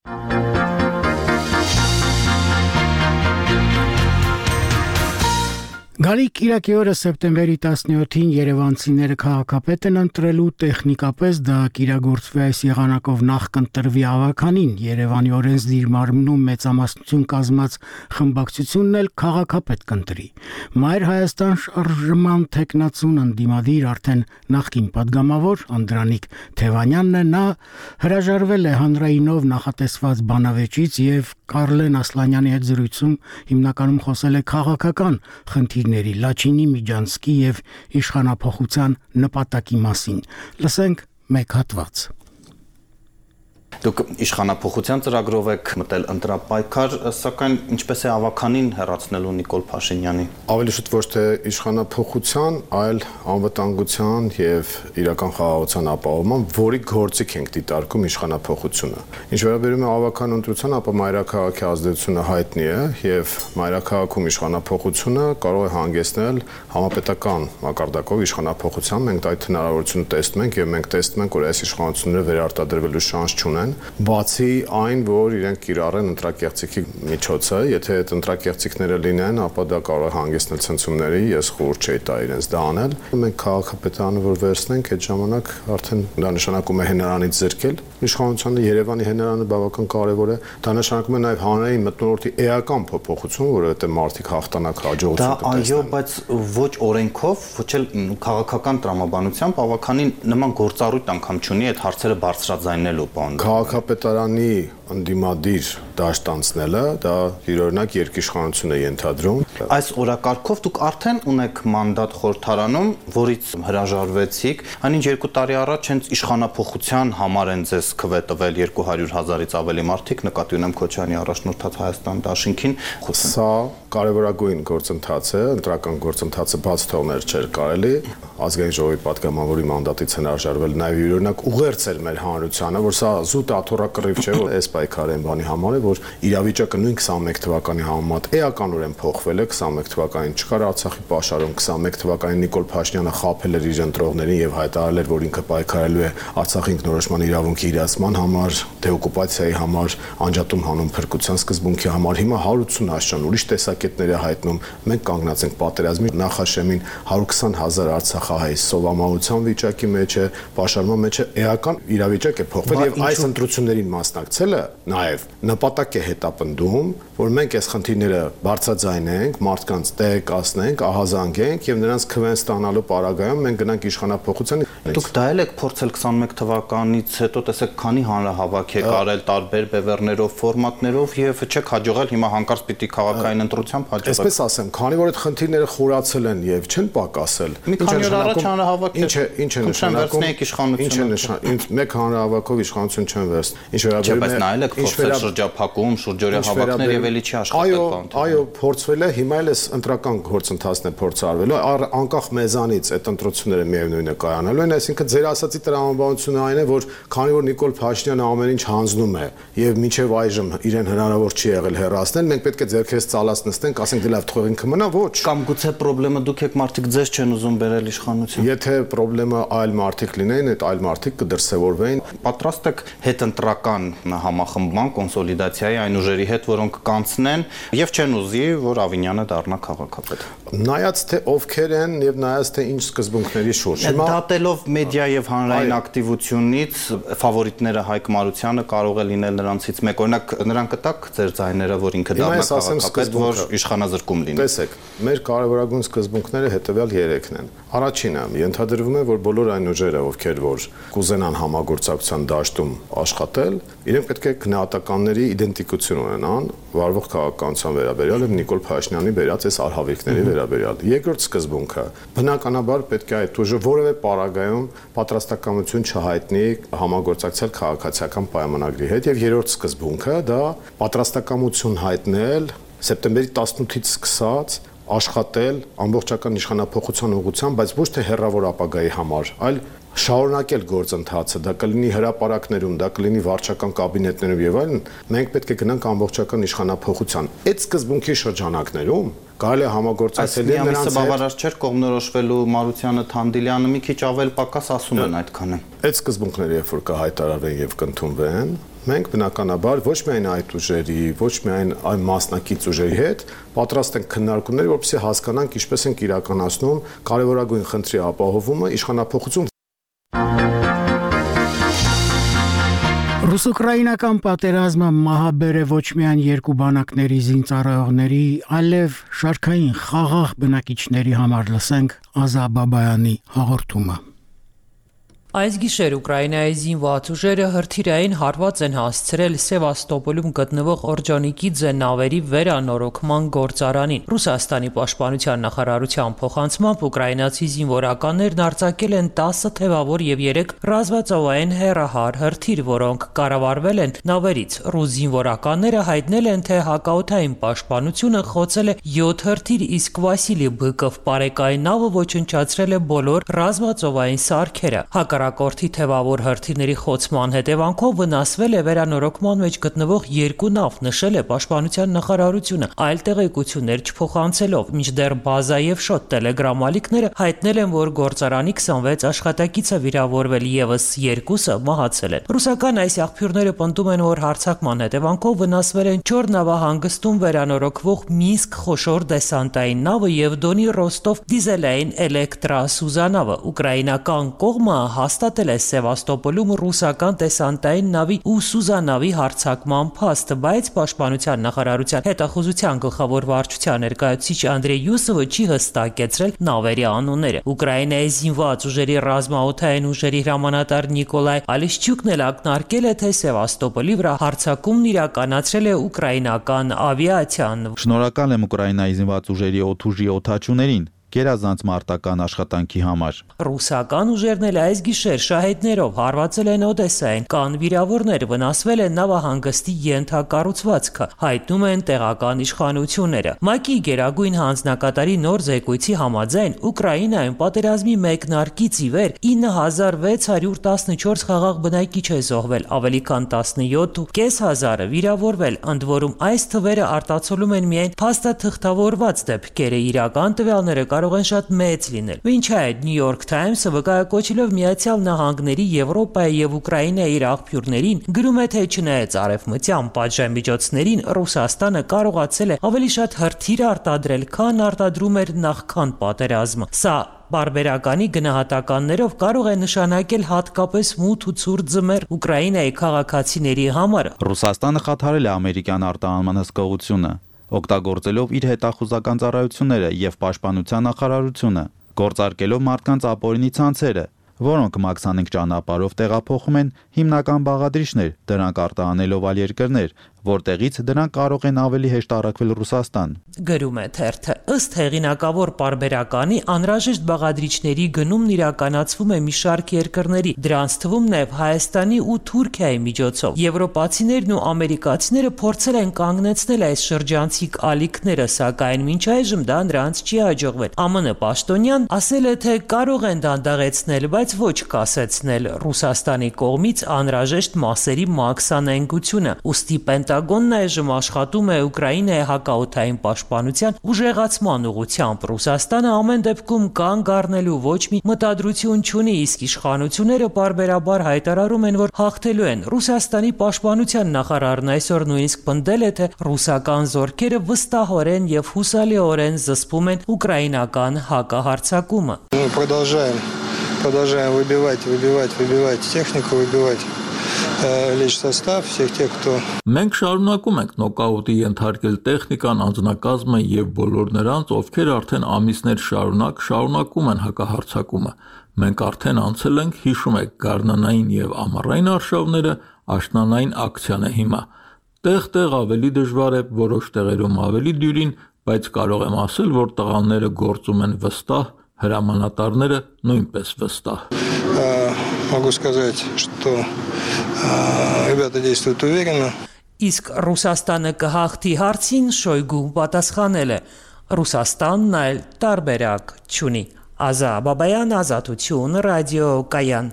Գալիք Կիրակի օրը սեպտեմբերի 17-ին երևանցիները քաղաքապետ են ընտրելու, տեխնիկապես դա կիրագործվի այս եղանակով նախ կընտրվի ավականին, Երևանի օրենսդիր մարմնում մեծամասնություն կազմած խմբակցությունն էլ քաղաքապետ կընտրի։ Մայր Հայաստան շարժման թեկնածուն ընդդիմադիր արդեն նախկին падգամավոր Անդրանիկ Թևանյանն է, նա հրաժարվել է հանրայինով նախատեսված բանավեճից եւ Կարլեն Ասլանյանի հետ զրույցում հիմնականում խոսել է քաղաքական խնդիրների, Լաչինի, Միջանցքի եւ իշխանափոխության նպատակի մասին։ Լսենք մեկ հատված։ Դուք իշխանափոխության ծրագրով եք մտել ընտրապայքար, սակայն ինչպես է ավականին հեռացնելու Նիկոլ Փաշինյանի։ Ավելի շուտ ոչ թե իշխանափոխության, այլ անվտանգության եւ իրական խաղաղության ապահովման, որի գործիք ենք դիտարկում իշխանափոխությունը։ Ինչ վերաբերում է ավական ընտրության, ապա մայրաքաղաքի ազդեցությունը հայտնի է եւ մայրաքաղաքում իշխանափոխությունը կարող է հանգեցնել համապետական մակարդակով իշխանափոխության։ Մենք այդ հնարավորությունը տեսնում ենք եւ մենք տեսնում ենք, որ այս իշխանությունները վերարտադրվելու շանս չունեն։ Բացի այն, որ իրենք կիրառեն ընտրակեղծիքի միջոցը, եթե այդ ընտրակեղծիքները լինեն, ապա դա կարող է հանգեցնել ցնցումների, ես խորհուրդ չէի տա իրենց դա անել։ Մենք քաղաքապետարանը որ վերցնենք, այդ ժամանակ արդեն դա նշանակում է հենարանից զրկել իշխանությունը, Երևանի հենարանը բավական կարևոր է։ Դա նշանակում է նաև հանրային մթնոլորտի էական փոփոխություն, որովհետև մարդիկ հաղթանակ հաջողություն կտեսնեն։ Դա այո, բայց ոչ օրենքով, ոչ էլ քաղաքական տրամաբանությամբ ավականին նման գործառույթ անգամ չունի այդ հարցերը բարձրաձայնելու բան։ Քաղաքապետարանի ընդդիմադիր դաշտ անցնելը, դա յուրօրինակ երկիշխանություն է ենթադրում։ Այս օրակարգով դուք արդեն ունեք մանդատ խորհրդարանում, որից հրաժարվեցիք, այնինչ 2 տարի առաջ հենց իշխանափոխության համար են ձեզ քվե տվել 200,000-ից ավելի մարդիկ, նկատի ունեմ Քոչարյանի առաջնորդած Հայաստան դաշինքին։ Սա կարևորագույն գործընթաց է, ընտրական գործընթացը բաց թողնել չէր կարելի։ Ազգային ժողովի պատգամավորի մանդատից հրաժարվել նաև յուրօրինակ ուղերձ էր մեր հանրությանը, որ սա զուտ աթոռակռիվ չէ, որ այս պայքարեն բանի համար է, որ իրավիճակը նույն 21 թվականի համեմատ էականորեն փոխվել է, 21 թվականին չկար Արցախի պաշարում, 21 թվականին Նիկոլ Փաշինյանը խաբել էր իր ընտրողներին եւ հայտարարել էր, որ ինքը պայքարելու է Արցախի ինքնորոշման իրավունքի իրացման համար, դեօկուպացիայի համար, անջատում հանուն փրկության սկզբունքի համար։ Հիմա 180 աշճան ուրիշ տեսակետներ է հայտնում։ Մենք կանգնած ենք պատերազմի նախաշեմին, 120,000 արցախահայ սովամահության վիճակի մեջ է, պաշարման մեջ է, էական իրավիճակ է փոխվել եւ այս ընտրություններին մասնակցելը նաեւ նպատակ է հետապնդում, որ մենք այս խնդիրները բարձրաձայնենք, մարդկանց տեղեկացնենք, ահազանգենք եւ նրանց քվեն ստանալու պարագայում մենք գնանք իշխանափոխության։ Դուք դա եք փորձել 21 թվականից հետո, տեսեք, քանի հանրահավաք եք արել տարբեր բևեռներով, ֆորմատներով եւ չեք հաջողել, հիմա հանկարծ պիտի քաղաքային ընտրությամբ հաջողեք։ Այսպես ասեմ, քանի որ այդ խնդիրները խորացել են եւ չեն պակասել։ Մի քանի օր առաջ հանրահավաք ինչ է նշանակում իշխանությունը։ Մեկ հանրահավաքով իշխանություն չեն վերցնել։ Ինչ վերաբերում է նայել եք փորձել շրջափակում, շուրջօրյա հավաքներ եւ էլի չի աշխատել։ Այո, փորձվել է, հիմա էլ էս ընտրական գործընթացն է փորձարվելու, անկախ մեզանից այդ ընտրությունները միևնույն է կայանալու են, այսինքն ձեր ասացի տրամաբանությունը այն է, որ քանի որ Նիկոլ Փաշինյանը ամեն ինչ հանձնում է եւ մինչեւ այժմ իրեն հնարավոր չի եղել հեռացնել, մենք պետք է ձեռքերս ծալած նստենք, ասենք դե լավ թող ինքը մնա, ոչ։ Կամ գուցե խնդրեմը դուք եք մարդիկ ձեզ չեն ուզում բերել իշխանություն։ Եթե խնդրեմը այլ մարդիկ լինեին, այդ այլ մարդիկ կդրսևորվեին։ Պատրաստ եք հետընտրական համախմբման, կոնսոլիդացիայի այն ուժերի հետ, որոնք կանցնեն եւ չեն ուզի, որ Ավինյանը դառնա քաղաքապետ։ Նայած թե ովքեր են եւ նայած թե ինչ սկզբունքների շուրջ։ Հիմա դատելով մեդիա եւ հանրային ակտիվությունից ֆավորիտները Հայկ Մարությանը կարող է լինել նրանցից մեկ։ Օրինակ նրան կտակ ձեր ձայները, որ ինքը դառնա քաղաքապետ, որ իշխանազրկում լինի։ Տեսեք, մեր կարևորագույն սկզբունքները հետեւյալ 3-ն են։ Առաջինը, ենթադրվում է, որ բոլոր այն ուժերը, ովքեր որ կուզենան համագործակցության դաշտում աշխատել, իրենք պետք է գնահատականների իդենտիկություն ունենան վարվող քաղաքականության վերաբերյալ եւ Նիկոլ Փաշինյանի վերած այս արհավիրքների վերաբերյալ։ Երկրորդ սկզբունքը, բնականաբար պետք է այդ ուժը որևէ պարագայում պատրաստակամություն չհայտնի համագործակցել քաղաքացիական պայմանագրի հետ եւ երրորդ սկզբունքը դա պատրաստակամություն հայտնել սեպտեմբերի 18-ից սկսած աշխատել ամբողջական իշխանափոխության ուղղությամբ, բայց ոչ թե հեռավոր ապագայի համար, այլ շարունակել գործընթացը, դա կլինի հրապարակներում, դա կլինի վարչական կաբինետներում եւ այլն, մենք պետք է գնանք ամբողջական իշխանափոխության։ Այդ սկզբունքի շրջանակներում կարելի է համագործակցել նրանց հետ։ Բավարար չէր կողմնորոշվելու Մարությանը, Թանդիլյանը մի քիչ ավել պակաս ասում են այդքանը։ Այդ սկզբունքները երբ որ կհայտարարվեն եւ կընդունվեն, մենք բնականաբար ոչ միայն այդ ուժերի, ոչ միայն այն մասնակից ուժերի հետ պատրաստ ենք քննարկումների, որպեսզի հասկանանք ինչպես ենք իրականացնում կարևորագույն խնդրի ապահովումը, իշխանափոխություն։ Ռուս-ուկրաինական պատերազմը մահաբեր է ոչ միայն երկու բանակների զինծառայողների, այլև շարքային խաղաղ բնակիչների համար, լսենք Ազա Բաբայանի հաղորդումը։ Այս գիշեր Ուկրաինայի զինված ուժերը հրթիռային հարված են հասցրել Սևաստոպոլում գտնվող Օրջոնիկիձե նավերի վերանորոգման գործարանին։ Ռուսաստանի պաշտպանության նախարարության փոխանցմամբ ուկրաինացի զինվորականներն արձակել են 10 թևավոր եւ 3 ռազմածովային հեռահար հրթիռ, որոնք կառավարվել են նավերից։ Ռուս զինվորականները հայտնել են, թե հակաօդային պաշտպանությունը խոցել է 7 հրթիռ, իսկ Վասիլի Բыкով պարեկային նավը ոչնչացրել է բոլոր ռազմածովային սարքերը։ Հակառակորդի թևավոր հրթիռների խոցման հետևանքով վնասվել է վերանորոգման մեջ գտնվող 2 նավ, նշել է պաշտպանության նախարարությունը, այլ տեղեկություններ չփոխանցելով, մինչդեռ Բազա եւ Շոտ տելեգրամալիքները հայտնել են, որ գործարանի 26 աշխատակիցը վիրավորվել, եւս 2-ը մահացել են։ Ռուսական այս աղբյուրները պնդում են, որ հարձակման հետևանքով վնասվել են Չոր նավահանգստում վերանորոգվող Մինսկ խոշոր դեսանտային նավը եւ Դոնի Ռոստով դիզելային էլեկտրասուզանավը։ Ուկրաինական կողմը հաստատել է Սևաստոպոլում ռուսական դեսանտային նավի ու սուզանավի հարձակման փաստ, բայց պաշտպանության նախարարության հետախուզության գլխավոր վարչության ներկայացուցիչ Անդրեյ Յուսովը չի հստակեցրել նավերի անունները։ Ուկրաինայի զինված ուժերի ռազմաօդային ուժերի հրամանատար Նիկոլայ Ալիշչյուկն էլ ակնարկել է, թե Սևաստոպոլի վրա հարձակումն իրականացրել է ուկրաինական ավիացիան։ Շնորհակալ եմ Ուկրաինայի զինված ուժերի օդուժի օդաչուներին գերազանց մարտական աշխատանքի համար։ Ռուսական ուժերն էլ այս գիշեր շահեդներով հարվածել են Օդեսային, կան վիրավորներ, վնասվել է նավահանգստի ենթակառուցվածքը, հայտնում են տեղական իշխանությունները։ ՄԱԿ-ի գերագույն հանձնակատարի նոր զեկույցի համաձայն Ուկրաինայում պատերազմի մեկնարկից ի վեր 9614 խաղաղ բնակիչ է զոհվել, ավելի քան 17,500 վիրավորվել, ընդ որում այս թվերը արտացոլում են միայն փաստաթղթավորված դեպքերը, իրական տվյալները կարող են շատ մեծ լինել։ Մինչ այդ New York Times-ը վկայակոչելով Միացյալ Նահանգների, Եվրոպայի եւ Ուկրաինայի իր աղբյուրներին գրում է, թե չնայած արևմտյան պատժամիջոցներին Ռուսաստանը կարողացել է ավելի շատ հրթիռ արտադրել, քան արտադրում էր նախքան պատերազմը։ Սա բարբերականի գնահատականներով կարող է նշանակել հատկապես մութ ու ցուրտ ձմեռ Ուկրաինայի քաղաքացիների համար։ Ռուսաստանը խաթարել է ամերիկյան արտահանման հսկողությունը, օգտագործելով իր հետախուզական ծառայությունները եւ պաշտպանության նախարարությունը, գործարկելով մարդկանց ապօրինի ցանցերը, որոնք MAX 5 ճանապարհով տեղափոխում են հիմնական բաղադրիչներ, դրանք արտահանելով այլ երկրներ, որտեղից դրանք կարող են ավելի հեշտ առաքվել Ռուսաստան։ Գրում է թերթը, ըստ հեղինակավոր պարբերականի անհրաժեշտ բաղադրիչների գնումն իրականացվում է մի շարք երկրների, դրանց թվում նաև Հայաստանի ու Թուրքիայի միջոցով։ Եվրոպացիներն ու ամերիկացիները փորձել են կանգնեցնել այս շրջանցիկ ալիքները, սակայն մինչ այժմ դա նրանց չի հաջողվել։ ԱՄՆ պաշտոնյան ասել է, թե կարող են դանդաղեցնել, բայց ոչ կասեցնել Ռուսաստանի կողմից անհրաժեշտ մասերի մաքսանենգությունը, ուստի Պենտագոնն այժմ աշխատում է Ուկրաինայի հակաօդային պաշտպանության ուժեղացման ուղղությամբ։ Ռուսաստանը ամեն դեպքում կանգ առնելու ոչ մի մտադրություն չունի, իսկ իշխանությունները պարբերաբար հայտարարում են, որ հաղթելու են։ Ռուսաստանի պաշտպանության նախարարն այսօր նույնիսկ պնդել է, թե ռուսական զորքերը վստահորեն եւ հուսալիորեն զսպում են ուկրաինական հակահարձակումը։ Продолжаем выбивать технику, выбивать личный состав, всех тех, кто... Մենք շարունակում ենք նոկաուտի ենթարկել տեխնիկան, անձնակազմը եւ բոլոր նրանց, ովքեր արդեն ամիսներ շարունակում են հակահարձակումը։ Մենք արդեն անցել ենք, հիշում եք, գարնանային եւ ամառային արշավները, աշնանային ակցիան է հիմա։ Տեղ-տեղ ավելի дժվար է, որոշ տեղերում ավելի դյուրին, բայց կարող եմ ասել, որ տղաները գործում են վստահ, հրամանատարները նույնպես վստահ։ Могу сказать, что ребята действуют уверенно. Իսկ Ռուսաստանը կհաղթի հարցին Շոյգուն պատասխանել է. Ռուսաստանն այլ տարբերակ չունի։ Ազա Բաբայան, Ազատություն, ռադիո Կայան։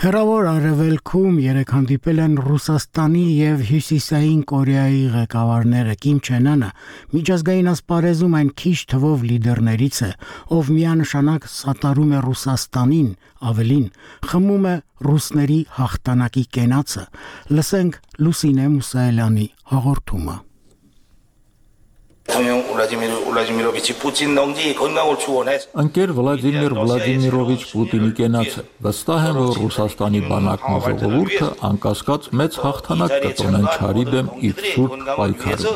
Հեռավոր Արևելքում երեք հանդիպել են Ռուսաստանի եւ Հյուսիսային Կորեայի ղեկավարները։ Կիմ Չեն Ընը միջազգային ասպարեզում այն քիչ թվով լիդերներից է, ով միանշանակ սատարում է Ռուսաստանին, ավելին խմում է ռուսների հաղթանակի կենացը։ Լսենք Լուսինե Մուսայելյանի հաղորդումը։ Ընկեր Վլադիմիր Վլադիմիրովիչ Պուտինի կենացը։ Վստահ եմ, որ Ռուսաստանի բանակն ու ժողովուրդը անկասկած մեծ հաղթանակ կտոնեն չարի դեմ իր սուրբ պայքարում։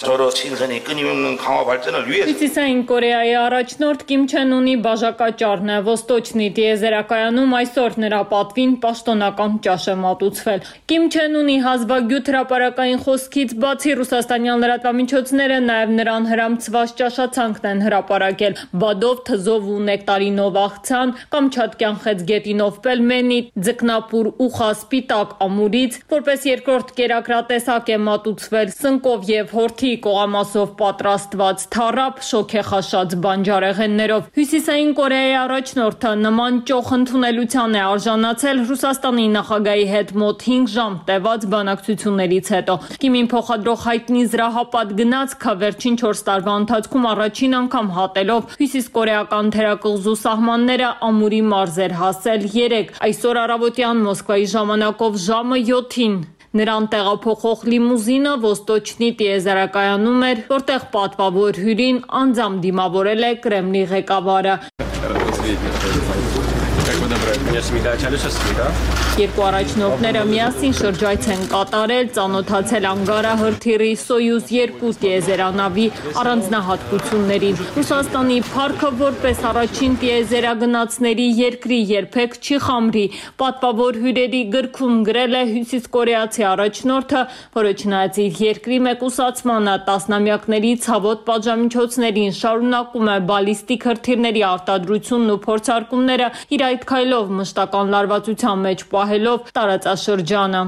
Հյուսիսային Կորեայի առաջնորդ Կիմ Չեն Ունի բաժակաճառն է Ոստոչնի տիեզերակայանում այսօր նրա պատվին պաշտոնական ճաշ է մատուցվել։ Կիմ Չեն Ունի հազվագյուտ հրապարակային խոսքից բացի ռուսաստանյան լրատվամիջոցները նաև նրան հրամցված ճաշացանքն են հրապարակել։ Բադով, թզով ու նեկտարինով աղցան, Կամչատկյան խեցգետինով պելմենի, ձկնապուր ուխա սպիտակ ամուրից, որպես երկրորդ կերակրատեսակ է մատուցվել սնկով եւ հորթի կողամասով պատրաստված թառապ շոգեխաշած բանջարեղեններով։ Հյուսիսային Կորեայի առաջնորդը նման ճոխ ընդունելության է արժանացել Ռուսաստանի նախագահի հետ մոտ 5 ժամ տևած բանակցություններից հետո։ Կիմին փոխադրող հայտնի զրահապատ գնացքը վերջին 4 տարվա ընթացքում առաջին անգամ հատելով հյուսիսկորեական թերակղզու սահմանները ամուրի մարզեր հասել 3։ Այսօր առավոտյան Մոսկվայի ժամանակով ժամը 7-ին նրան տեղափոխող լիմուզինը Ոստոչնի տիեզերակայանում էր, որտեղ պատվավոր հյուրին անձամբ դիմավորել է Կրեմլի ղեկավարը։ Երկու առաջնորդները միասին շրջայց են կատարել, ծանոթացել անգարահրթիռի Սոյուզ 2 տիեզերանավի առանձնահատկություններին։ Ռուսաստանի փառքը որպես առաջին տիեզերագնացների երկրի երբեք չի խամրի։ Պատվավոր հյուրերի գրքում գրել է հյուսիսկորեացի առաջնորդը, որը չնայած իր երկրի մեկուսացմանը տասնամյակների ցավոտ պատժամիջոցներին շարունակում է բալիստիկ հրթիռների արտադրությունն ու փորձարկումները իր այդ քայլով մշտական լարվածության մեջ պահելով տարածաշրջանը։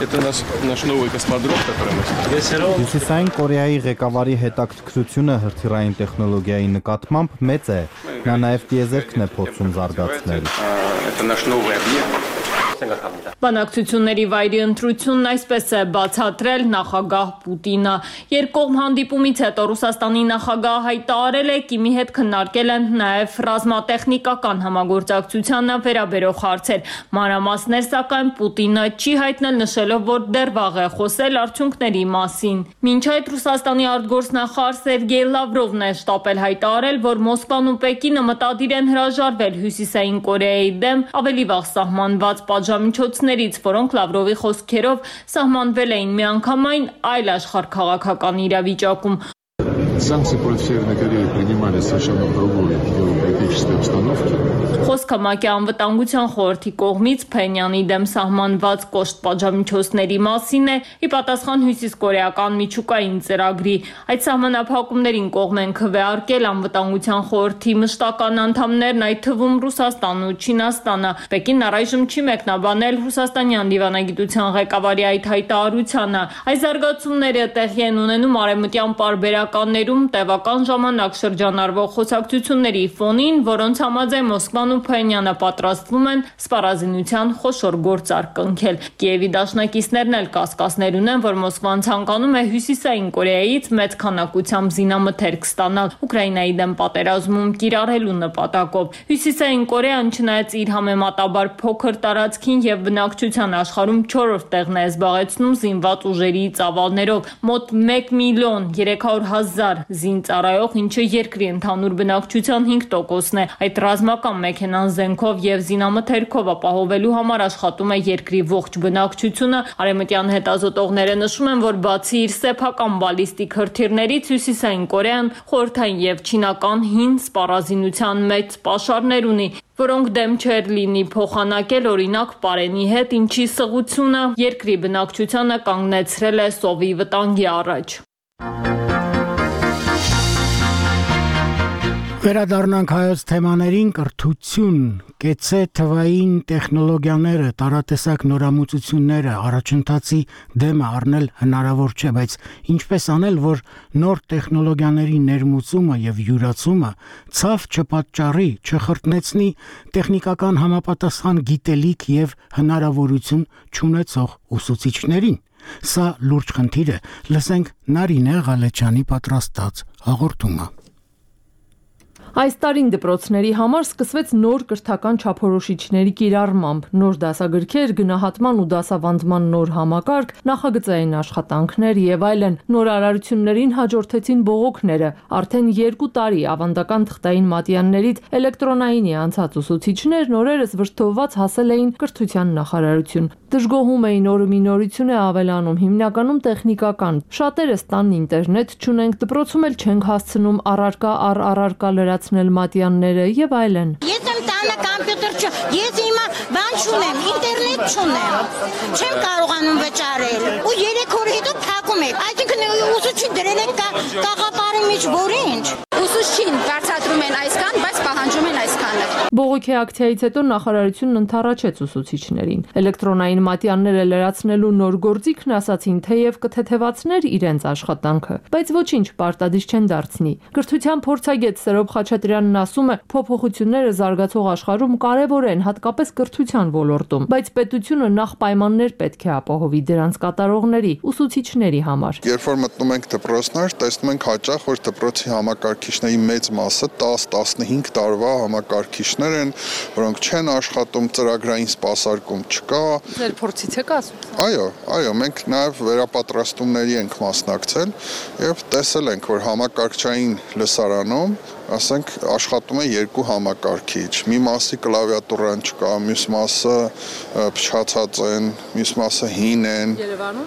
Հյուսիսային Կորեայի ղեկավարի հետաքրքրությունը հրթիռային տեխնոլոգիայի նկատմամբ մեծ է։ Նա նաև տիեզերքն է փորձում զարգացնել։ Բանակցությունների վայրի ընտրությունն այսպես է բացատրել նախագահ Պուտինը։ Երկկողմ հանդիպումից հետո Ռուսաստանի նախագահը հայտարարել է Կիմի հետ քննարկել են նաև ռազմատեխնիկական համագործակցությանը վերաբերող հարցեր։ Մանրամասներ սակայն Պուտինը չի հայտնել, նշելով, որ դեռ վաղ է խոսել արդյունքների մասին։ Մինչ այդ Ռուսաստանի արտգործնախարար Սերգեյ Լավրովն է շտապել հայտարարել, որ Մոսկվան ու Պեկինը մտադիր են հրաժարվել Հյուսիսային Կորեայի դեմ ավելի վաղ սահմանված պատժամիջոցներից, որոնք Լավրովի խոսքերով սահմանվել էին միանգամայն այլ աշխարհքաղաքական իրավիճակում։ Санкции против Северной Кореи принимались совершенно в другой геополитической обстановке. Խոսքը ՄԱԿ-ի անվտանգության խորհրդի կողմից Փենյանի դեմ սահմանված կոշտ պատժամիջոցների մասին է, ի պատասխան հյուսիսկորեական միջուկային ծրագրի։ Այդ սահմանափակումներին կողմ են քվեարկել անվտանգության խորհրդի մշտական անդամներն, այդ թվում Ռուսաստանն ու Չինաստանը։ Պեկինն առայժմ չի մեկնաբանել ռուսաստանյան դիվանագիտության ղեկավարի այդ հայտարարությանը։ Այս զարգացումները տեղի են ունենում արևմտյան պարբերականներում տևական ժամանակ շրջանառվող խոսակցությունների ֆոնին, որոնց համաձայն Մոսկվան ու Փենյանը պատրաստվում են սպառազինության խոշոր գործարք կնքել։ Կիևի դաշնակիցներն էլ կասկածներ ունեն, որ Մոսկվան ցանկանում է Հյուսիսային Կորեայից մեծ քանակությամբ զինամթերք ստանալ Ուկրաինայի դեմ պատերազմում կիրառելու նպատակով։ Հյուսիսային Կորեան չնայած իր համեմատաբար փոքր տարածքին եւ բնակչության աշխարհում 4-րդ տեղն է զբաղեցնում զինված ուժերի ծավալներով, մոտ 1 միլիոն 300,000 զինծառայող, ինչը երկրի ընդհանուր բնակչության 5%-ն է։ Այդ ռազմական մեքենան զենքով եւ զինամթերքով ապահովելու համար աշխատում է երկրի ողջ բնակչությունը։ Արևմտյան հետազոտողները նշում են, որ բացի իր սեփական բալիստիկ հրթիռներից Հյուսիսային Կորեան խորհրդային եւ չինական հին սպառազինության մեծ պաշարներ ունի, որոնք դեմ չէր լինի փոխանակել օրինակ Պարենի հետ, ինչի սղությունը երկրի բնակչությանը կանգնեցրել է սովի վտանգի առաջ։ Վերադառնանք հայոց թեմաներին կրթություն, կեցե թվային տեխնոլոգիաները, տարատեսակ նորամուծությունները, առաջընթացի դեմը առնել հնարավոր չէ, բայց ինչպես անել, որ նոր տեխնոլոգիաների ներմուծումը եւ յուրացումը ցավ չպատճառի, չխրտնեցնի տեխնիկական համապատասխան գիտելիք եւ հնարավորություն չունեցող ուսուցիչներին։ Սա լուրջ խնդիր է, լսենք Նարինե Ղալեչյանի պատրաստած հաղորդումը։ Այս տարին դպրոցների համար սկսվեց նոր կրթական չափորոշիչների կիրառմամբ, նոր դասագրքեր, գնահատման ու դասավանդման նոր համակարգ, նախագծային աշխատանքներ եւ այլն։ Նոր արարություններին հաջորդեցին բողոքները։ Արդեն 2 տարի ավանդական թղթային մատյաններից էլեկտրոնայինի անցած ուսուցիչներն օրերս վրդովված հասել էին կրթության նախարարություն։ Դժգոհում էին օրը մի նորություն է ավելանում, հիմնականում տեխնիկական։ Շատերս տանն ինտերնետ չունենք, դպրոցում էլ չենք հասցնում առարկա առ առարկա լրացնել մատյանները եւ այլն։ Ես եմ տանը կամպյուտեր ես հիմա բան չունեմ, ինտերնետ չունեմ։ Չեմ կարողանում վճարել։ Ու 3 օր հետո փակում եք։ Այսինքն ուսուցիչ դրել եք կաղապարի մեջ որինչ։ Ուսուցչին բարձրացնում են այսքան, բայց պահանջում են այսքանը։ Բողոքի ակցիայից հետո նախարարությունն ընդառաջեց ուսուցիչներին։ Էլեկտրոնային մատյանները լրացնելու նոր գործիքն ասացին, թեև կթեթևացներ իրենց աշխատանքը, բայց ոչինչ պարտադիր չեն դարձնի։ Կրթության փորձագետ Սերոբ Խաչատրյանն ասում է, փոփոխությունները զարգացող աշխարհում կարևոր են, հատկապես կրթության ոլորտում, բայց պետությունը նախ պայմաններ պետք է ապահովի դրանց կատարողների, ուսուցիչների համար։ Երբ որ մտնում ենք դպրոցներ, տեսնում ենք հաճախ, որ դպրոցի համակարգիչների մեծ մասը 10-15 տարվա համակարգիչներ են, որոնք չեն աշխատում, ծրագրային սպասարկում չկա։ Ձեր փորձից եք ասում։ Այո, մենք նաև վերապատրաստումների ենք մասնակցել եւ տեսել ենք, որ համակարգչային լսարանում ասենք աշխատում է 2 համակարգիչ, մի մասի կլավիատուրան չկա, մյուս մասը փչացած են, մյուս մասը հին են։ Երևանում։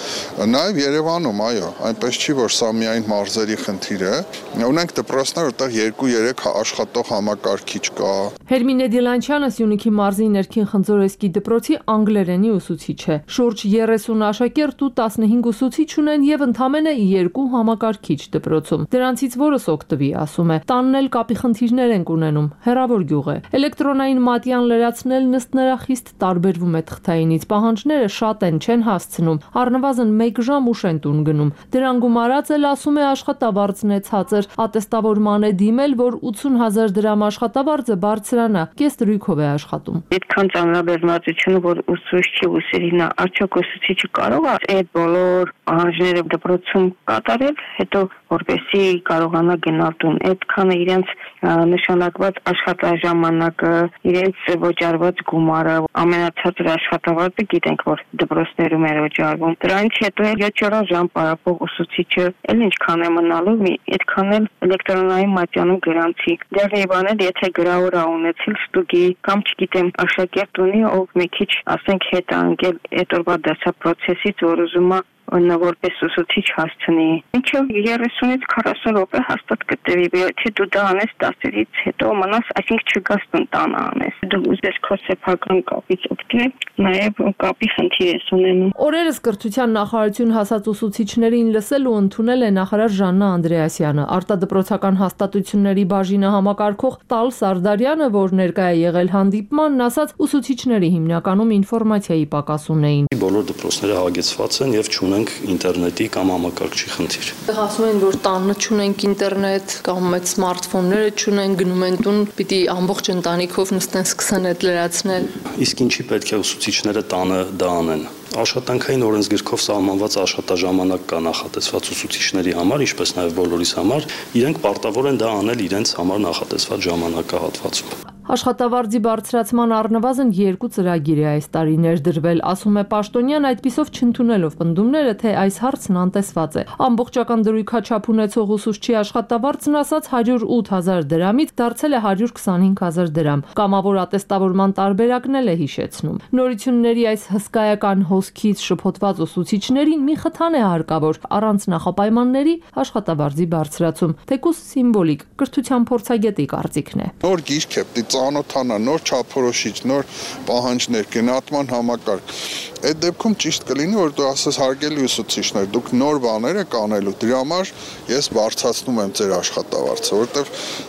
Նաև Երևանում, այո, այնպես չի, որ սա միայն մարզերի խնդիր է։ Ունենք դպրոցներ, որտեղ 2-3 աշխատող համակարգիչ կա։ Հերմինե Դիլանչյանը Սյունիքի մարզի ներքին Խնձորեսկի դպրոցի անգլերենի ուսուցիչ է։ Շուրջ 30 աշակերտ ու 15 ուսուցիչ ունեն եւ ընդամենը 2 համակարգիչ դպրոցում։ Դրանցից որս օգտվի, ասում է։ Տանն էլ կապի խնդիրներ ենք ունենում, հեռավոր գյուղ է։ Էլեկտրոնային մատյան լրացնելն ըստ նրա խիստ տարբերվում է թղթայինից, պահանջները շատ են, չեն հասցնում։ Առնվազն 1 ժամ ուշ են տուն գնում։ Դրան գումարած էլ ասում է աշխատավարձն է ցածր, ատեստավորման է դիմել, որ 80,000 դրամ աշխատավարձը բարձրանա, կես դրույքով է աշխատում։ Այդքան ծանրաբեռնվածությունը, որ ուսուցչի ուսերին արդյոք ուսուցիչը կարող է այդ բոլոր պահանջները դպրոցում կատարել, հետո որպեսզի կարողանա գնալ տուն։ Այդքանը իրենց նշանակված աշխատաժամանակը, իրենց վճարված գումարը, ամենացածր աշխատավարձը գիտենք, որ դպրոցներում է վճարվում։ Դրանից հետո 7 ժամ պարապող ուսուցիչը էլ ինչքան է մնալու, այդքան էլ էլեկտրոնային մատյանում գրանցի։ Դեռ եւանել, եթե գրավոր է ունեցել ստուգի կամ չգիտեմ, աշակերտ ունի, ով մի քիչ ասենք հետ անգել այդ օրվա դասապրոցեսից, որ ուզում է որպես ուսուցիչ հասցնի։ Ինչով 30-ից 40 րոպե հաստատ կտևի, եթե դու դա անես 10-ից հետո մնաս, այսինքն չգաս տանը անես։ Դու ուզես քո սեփական կապից օգտվել, նաև կապի խնդիր ես ունենում։ Օրերս կրթության նախարարություն հասած ուսուցիչներին լսել ու ընդունել է նախարար Ժաննա Անդրեասյանը։ Արտադպրոցական հաստատությունների բաժինը համակարգող Տալ Սարդարյանը, որ ներկա է եղել հանդիպմանն, ասաց ուսուցիչների հիմնականում ինֆորմացիայի պակաս ունեին։ Բոլոր դպրոցները հագեցված են եւ չունենք ինտերնետի կամ համակարգչի խնդիր։ Ասում են, որ տանը չունենք ինտերնետ կամ մեծ սմարթֆոնները չունեն, գնում են տուն, պիտի ամբողջ ընտանիքով նստեն սկսեն այդ լրացնել։ Իսկ ինչի պետք է ուսուցիչները տանը դա անեն։ Աշխատանքային օրենսգրքով սահմանված աշխատաժամանակ կա նախատեսված ուսուցիչների համար, ինչպես նաև բոլորիս համար, իրենք պարտավոր են դա անել իրենց համար նախատեսված ժամանակահատվածում։ Աշխատավարձի բարձրացման առնվազն 2 ծրագիր է այս տարի ներդրվել, ասում է Պաշտոնյան, այդպիսով չընդունելով պնդումները, թե այս հարցն անտեսված է։ Ամբողջական դրույքաչափ ունեցող ուսուցչի աշխատավարձն ասաց 108,000 դրամից դարձել է 125,000 դրամ։ Կամավոր ատեստավորման տարբերակն էլ է հիշեցնում։ Նորությունների այս հսկայական հոսքից շփոթված ուսուցիչներին մի խթան է հարկավոր, առանց նախապայմանների աշխատավարձի բարձրացում, թեկուզ սիմվոլիկ, կրթության փորձագետի կարծիքն է։ Նոր գիրք է ծանոթանա, նոր չափորոշիչ, նոր պահանջներ, գնահատման համակարգ։ Այդ դեպքում ճիշտ կլինի, որ դու ասես հարգելի ուսուցիչներ, դուք նոր բաներ եք անելու, դրա համար ես բարձրացնում եմ ձեր աշխատավարձը, որովհետև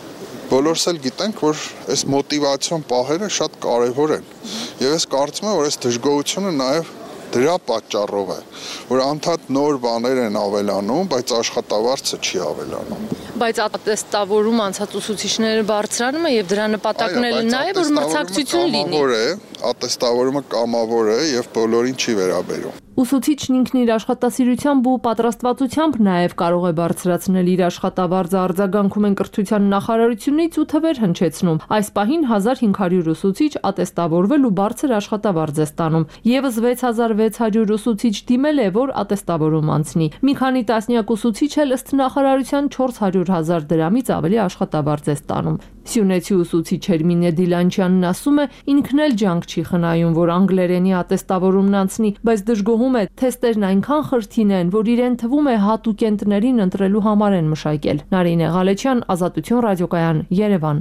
բոլորս էլ գիտենք, որ այս մոտիվացիոն պահերը շատ կարևոր են։ Եվ ես կարծում եմ, որ այս դժգոհությունը նաև դրա պատճառով է, որ անդադ նոր բաներ են ավելանում, բայց աշխատավարձը չի ավելանում։ Բայց ատեստավորում անցած ուսուցիչները բարձրանում է եւ դրա նպատակն էլ նա է, որ մրցակցություն լինի։ Ատեստավորումը կամավոր է եւ բոլորին չի վերաբերում։ Ուսուցիչն ինքն իր աշխատասիրությամբ ու պատրաստվածությամբ նաև կարող է բարձրացնել իր աշխատավարձը, արձագանքում են կրթության նախարարությունից ու թվեր հնչեցնում։ Այս պահին 1500 ուսուցիչ ատեստավորվել ու բարձր աշխատավարձ է ստանում։ Եվս 6600 ուսուցիչ դիմել է, որ ատեստավորում անցնի։ Մի քանի տասնյակ ուսուցիչ էլ ըստ նախարարության 400,000 դրամից ավելի աշխատավարձ է ստանում։ Սյունեցի ուսուցիչ Հերմինե Դիլանչյանն ասում է, ինքն էլ ջանք չի խնայում, որ անգլերենի ատեստավորումն անցնի, բայց դժգոհում է, թեստերն այնքան խրթին են, որ իրեն թվում է հատուկ ընտրերին ընտրելու համար են մշակել։ Նարինե Ղալեչյան, Ազատություն ռադիոկայան, Երևան։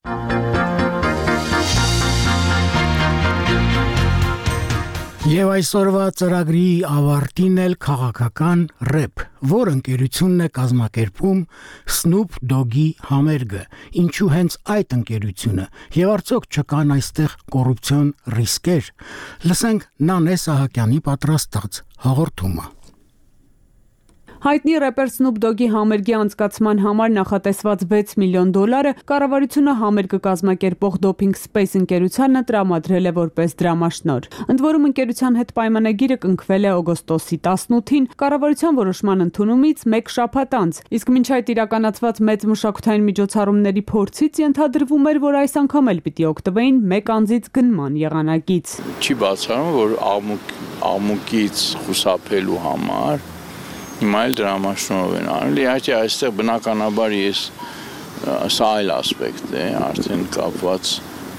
Եվ այսօրվա ծրագրի ավարտին էլ քաղաքական ռեփ, որ ընկերությունն է կազմակերպում Snoop Dogg-ի համերգը, ինչու հենց այդ ընկերությունը, եւ արդյոք չկան այստեղ կոռուպցիոն ռիսկեր։ Լսենք Նանե Սահակյանի պատրաստած հաղորդումը։ Հայտնի рэպեր Snoop Dogg-ի համերգի անցկացման համար նախատեսված $6 միլիոն կառավարությունը համերգը կազմակերպող Doping Space ընկերությանը տրամադրել է որպես դրամաշնոր։ Ընդ որում ընկերության հետ պայմանագիրը կնքվել է օգոստոսի 18-ին կառավարության որոշման ընդունումից 1 շաբաթ անց, իսկ մինչ այդ իրականացված մեծ մշակութային միջոցառումների փորձից ենթադրվում էր, որ այս անգամ էլ պիտի օգտվեին 1 անձից գնման եղանակից։ Չի բացառում, որ աղմուկից խուսափելու համար հիմա էլ դրամաշնորհով են արել։ Իհարկե այստեղ բնականաբար ես սա այլ ասպեկտ է, արդեն կապված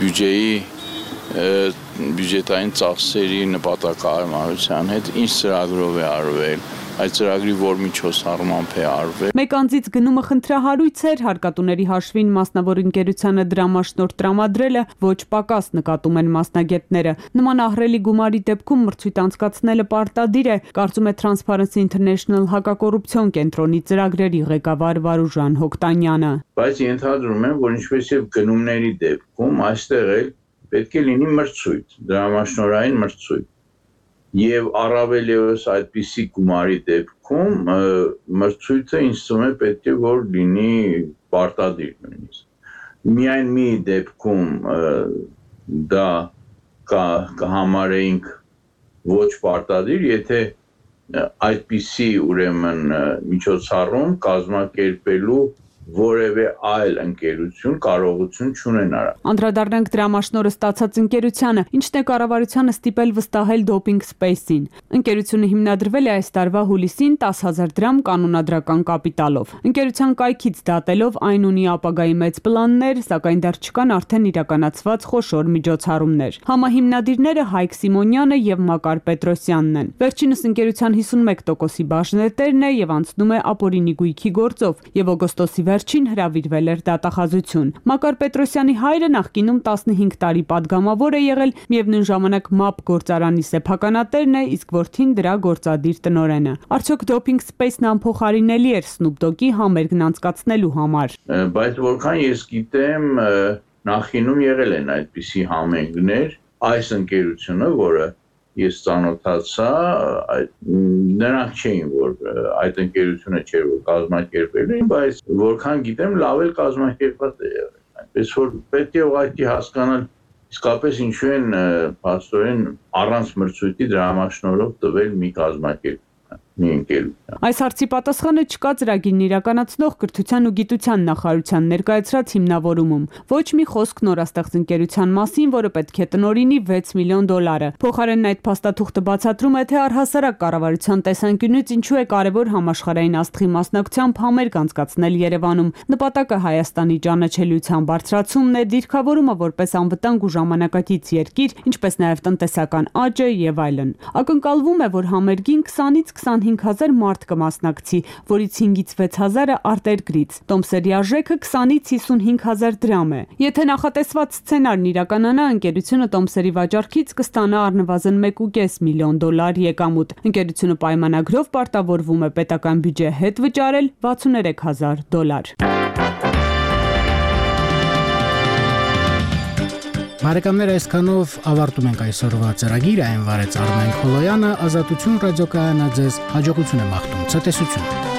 բյուջետային ծախսերի նպատակահարմարության հետ, ինչ ծրագրով է արվել, այդ ծրագրի որ միջոցառմամբ է արվել։ 1 անձից գնումը խնդրահարույց էր, հարկատուների հաշվին մասնավոր ընկերությանը դրամաշնորհ տրամադրելը ոչ պակաս նկատում են մասնագետները։ Նման ահռելի գումարի դեպքում մրցույթ անցկացնելը պարտադիր է, կարծում է Transparency International հակակոռուպցիոն կենտրոնի ծրագրերի ղեկավար Վարուժան Հոկտանյանը։ Բայց ենթադրում եմ, որ ինչպես եւ գնումների դեպքում այստեղ էլ պետք է լինի մրցույթ, դրամաշնորհային մրցույթ։ Եվ առավել ևս այդպիսի գումարի դեպքում մրցույթը ինձ թվում է պետք է որ լինի պարտադիր նույնիսկ։ Միայն մի դեպքում դա կհամարեինք ոչ պարտադիր, եթե այդպիսի ուրեմն միջոցառում կազմակերպելու որևէ այլ ընկերություն կարողություն չունենա։ Անդրադառնանք դրամաշնորհը ստացած ընկերությանը, ինչն է կառավարությանը ստիպել վստահել Doping Space-ին։ Ընկերությունը հիմնադրվել է այս տարվա հուլիսին 10,000 դրամ կանոնադրական կապիտալով։ Ընկերության կայքից դատելով այն ունի ապագայի մեծ պլաններ, սակայն դեռ չկան արդեն իրականացված խոշոր միջոցառումներ։ Համահիմնադիրները Հայկ Սիմոնյանը եւ Մակար Պետրոսյանն են։ Վերջինս ընկերության 51%-ի բաժնետերն է եւ անցնում է ապօրինի գույքի գործով եւ օգոստոսի վերջին հրավիրվել էր դատախազություն։ Մակար Պետրոսյանի հայրը նախկինում 15 տարի падգամավոր է եղել, միևնույն ժամանակ ՄԱՊ գործարանի սեփականատերն է, իսկ որդին դրա գործադիր տնօրենը։ Արդյոք Doping Space-ն անփոխարինելի էր Snoop Dogg-ի համերգն անցկացնելու համար։ Բայց որքան ես գիտեմ, նախինում եղել են այդպիսի համերգներ, այս ընկերությունը, որը ես ծանոթացա, նրանք չէին, որ այդ ընկերությունը չէր, որ կազմակերպել էին, բայց որքան գիտեմ, լավ էլ կազմակերպված է եղել։ Այնպես որ պետք է ուղղակի հասկանալ, իսկապես ինչու են փաստորեն առանց մրցույթի դրամաշնորհով տվել մի կազմակերպ։ Այս հարցի պատասխանը չկա ծրագիրն իրականացնող կրթության ու գիտության նախարարության ներկայացրած հիմնավորումում։ Ոչ մի խոսք նորաստեղծ ընկերության մասին, որը պետք է տնօրինի $6 միլիոն։ Փոխարենն այդ փաստաթուղթը բացատրում է, թե առհասարակ կառավարության տեսանկյունից ինչու է կարևոր համաշխարհային աստղի մասնակցությամբ համերգ անցկացնել Երևանում։ Նպատակը Հայաստանի ճանաչելիության բարձրացումն է, դիրքավորումը որպես անվտանգ ու ժամանակակից երկիր, ինչպես նաև տնտեսական աճը եւ այլն։ Ակնկալվում է, որ համերգին 20-ից 25,000 մարդ կմասնակցի, որից 5-ից 6,000-ը արտերկրից։ Տոմսերի արժեքը 20-ից 55,000 դրամ է։ Եթե նախատեսված սցենարն իրականանա, ընկերությունը տոմսերի վաճառքից կստանա առնվազն $1.5 միլիոն եկամուտ։ Ընկերությունը պայմանագրով պարտավորվում է պետական բյուջե հետ վճարել $63,000։ Բարեկամներ, այսքանով ավարտում ենք այսօրվա ծրագիրը, այն վարեց Արմեն Քոլոյանը, Ազատություն ռադիոկայանը ձեզ հաջողություն է մաղթում, ցտեսություն։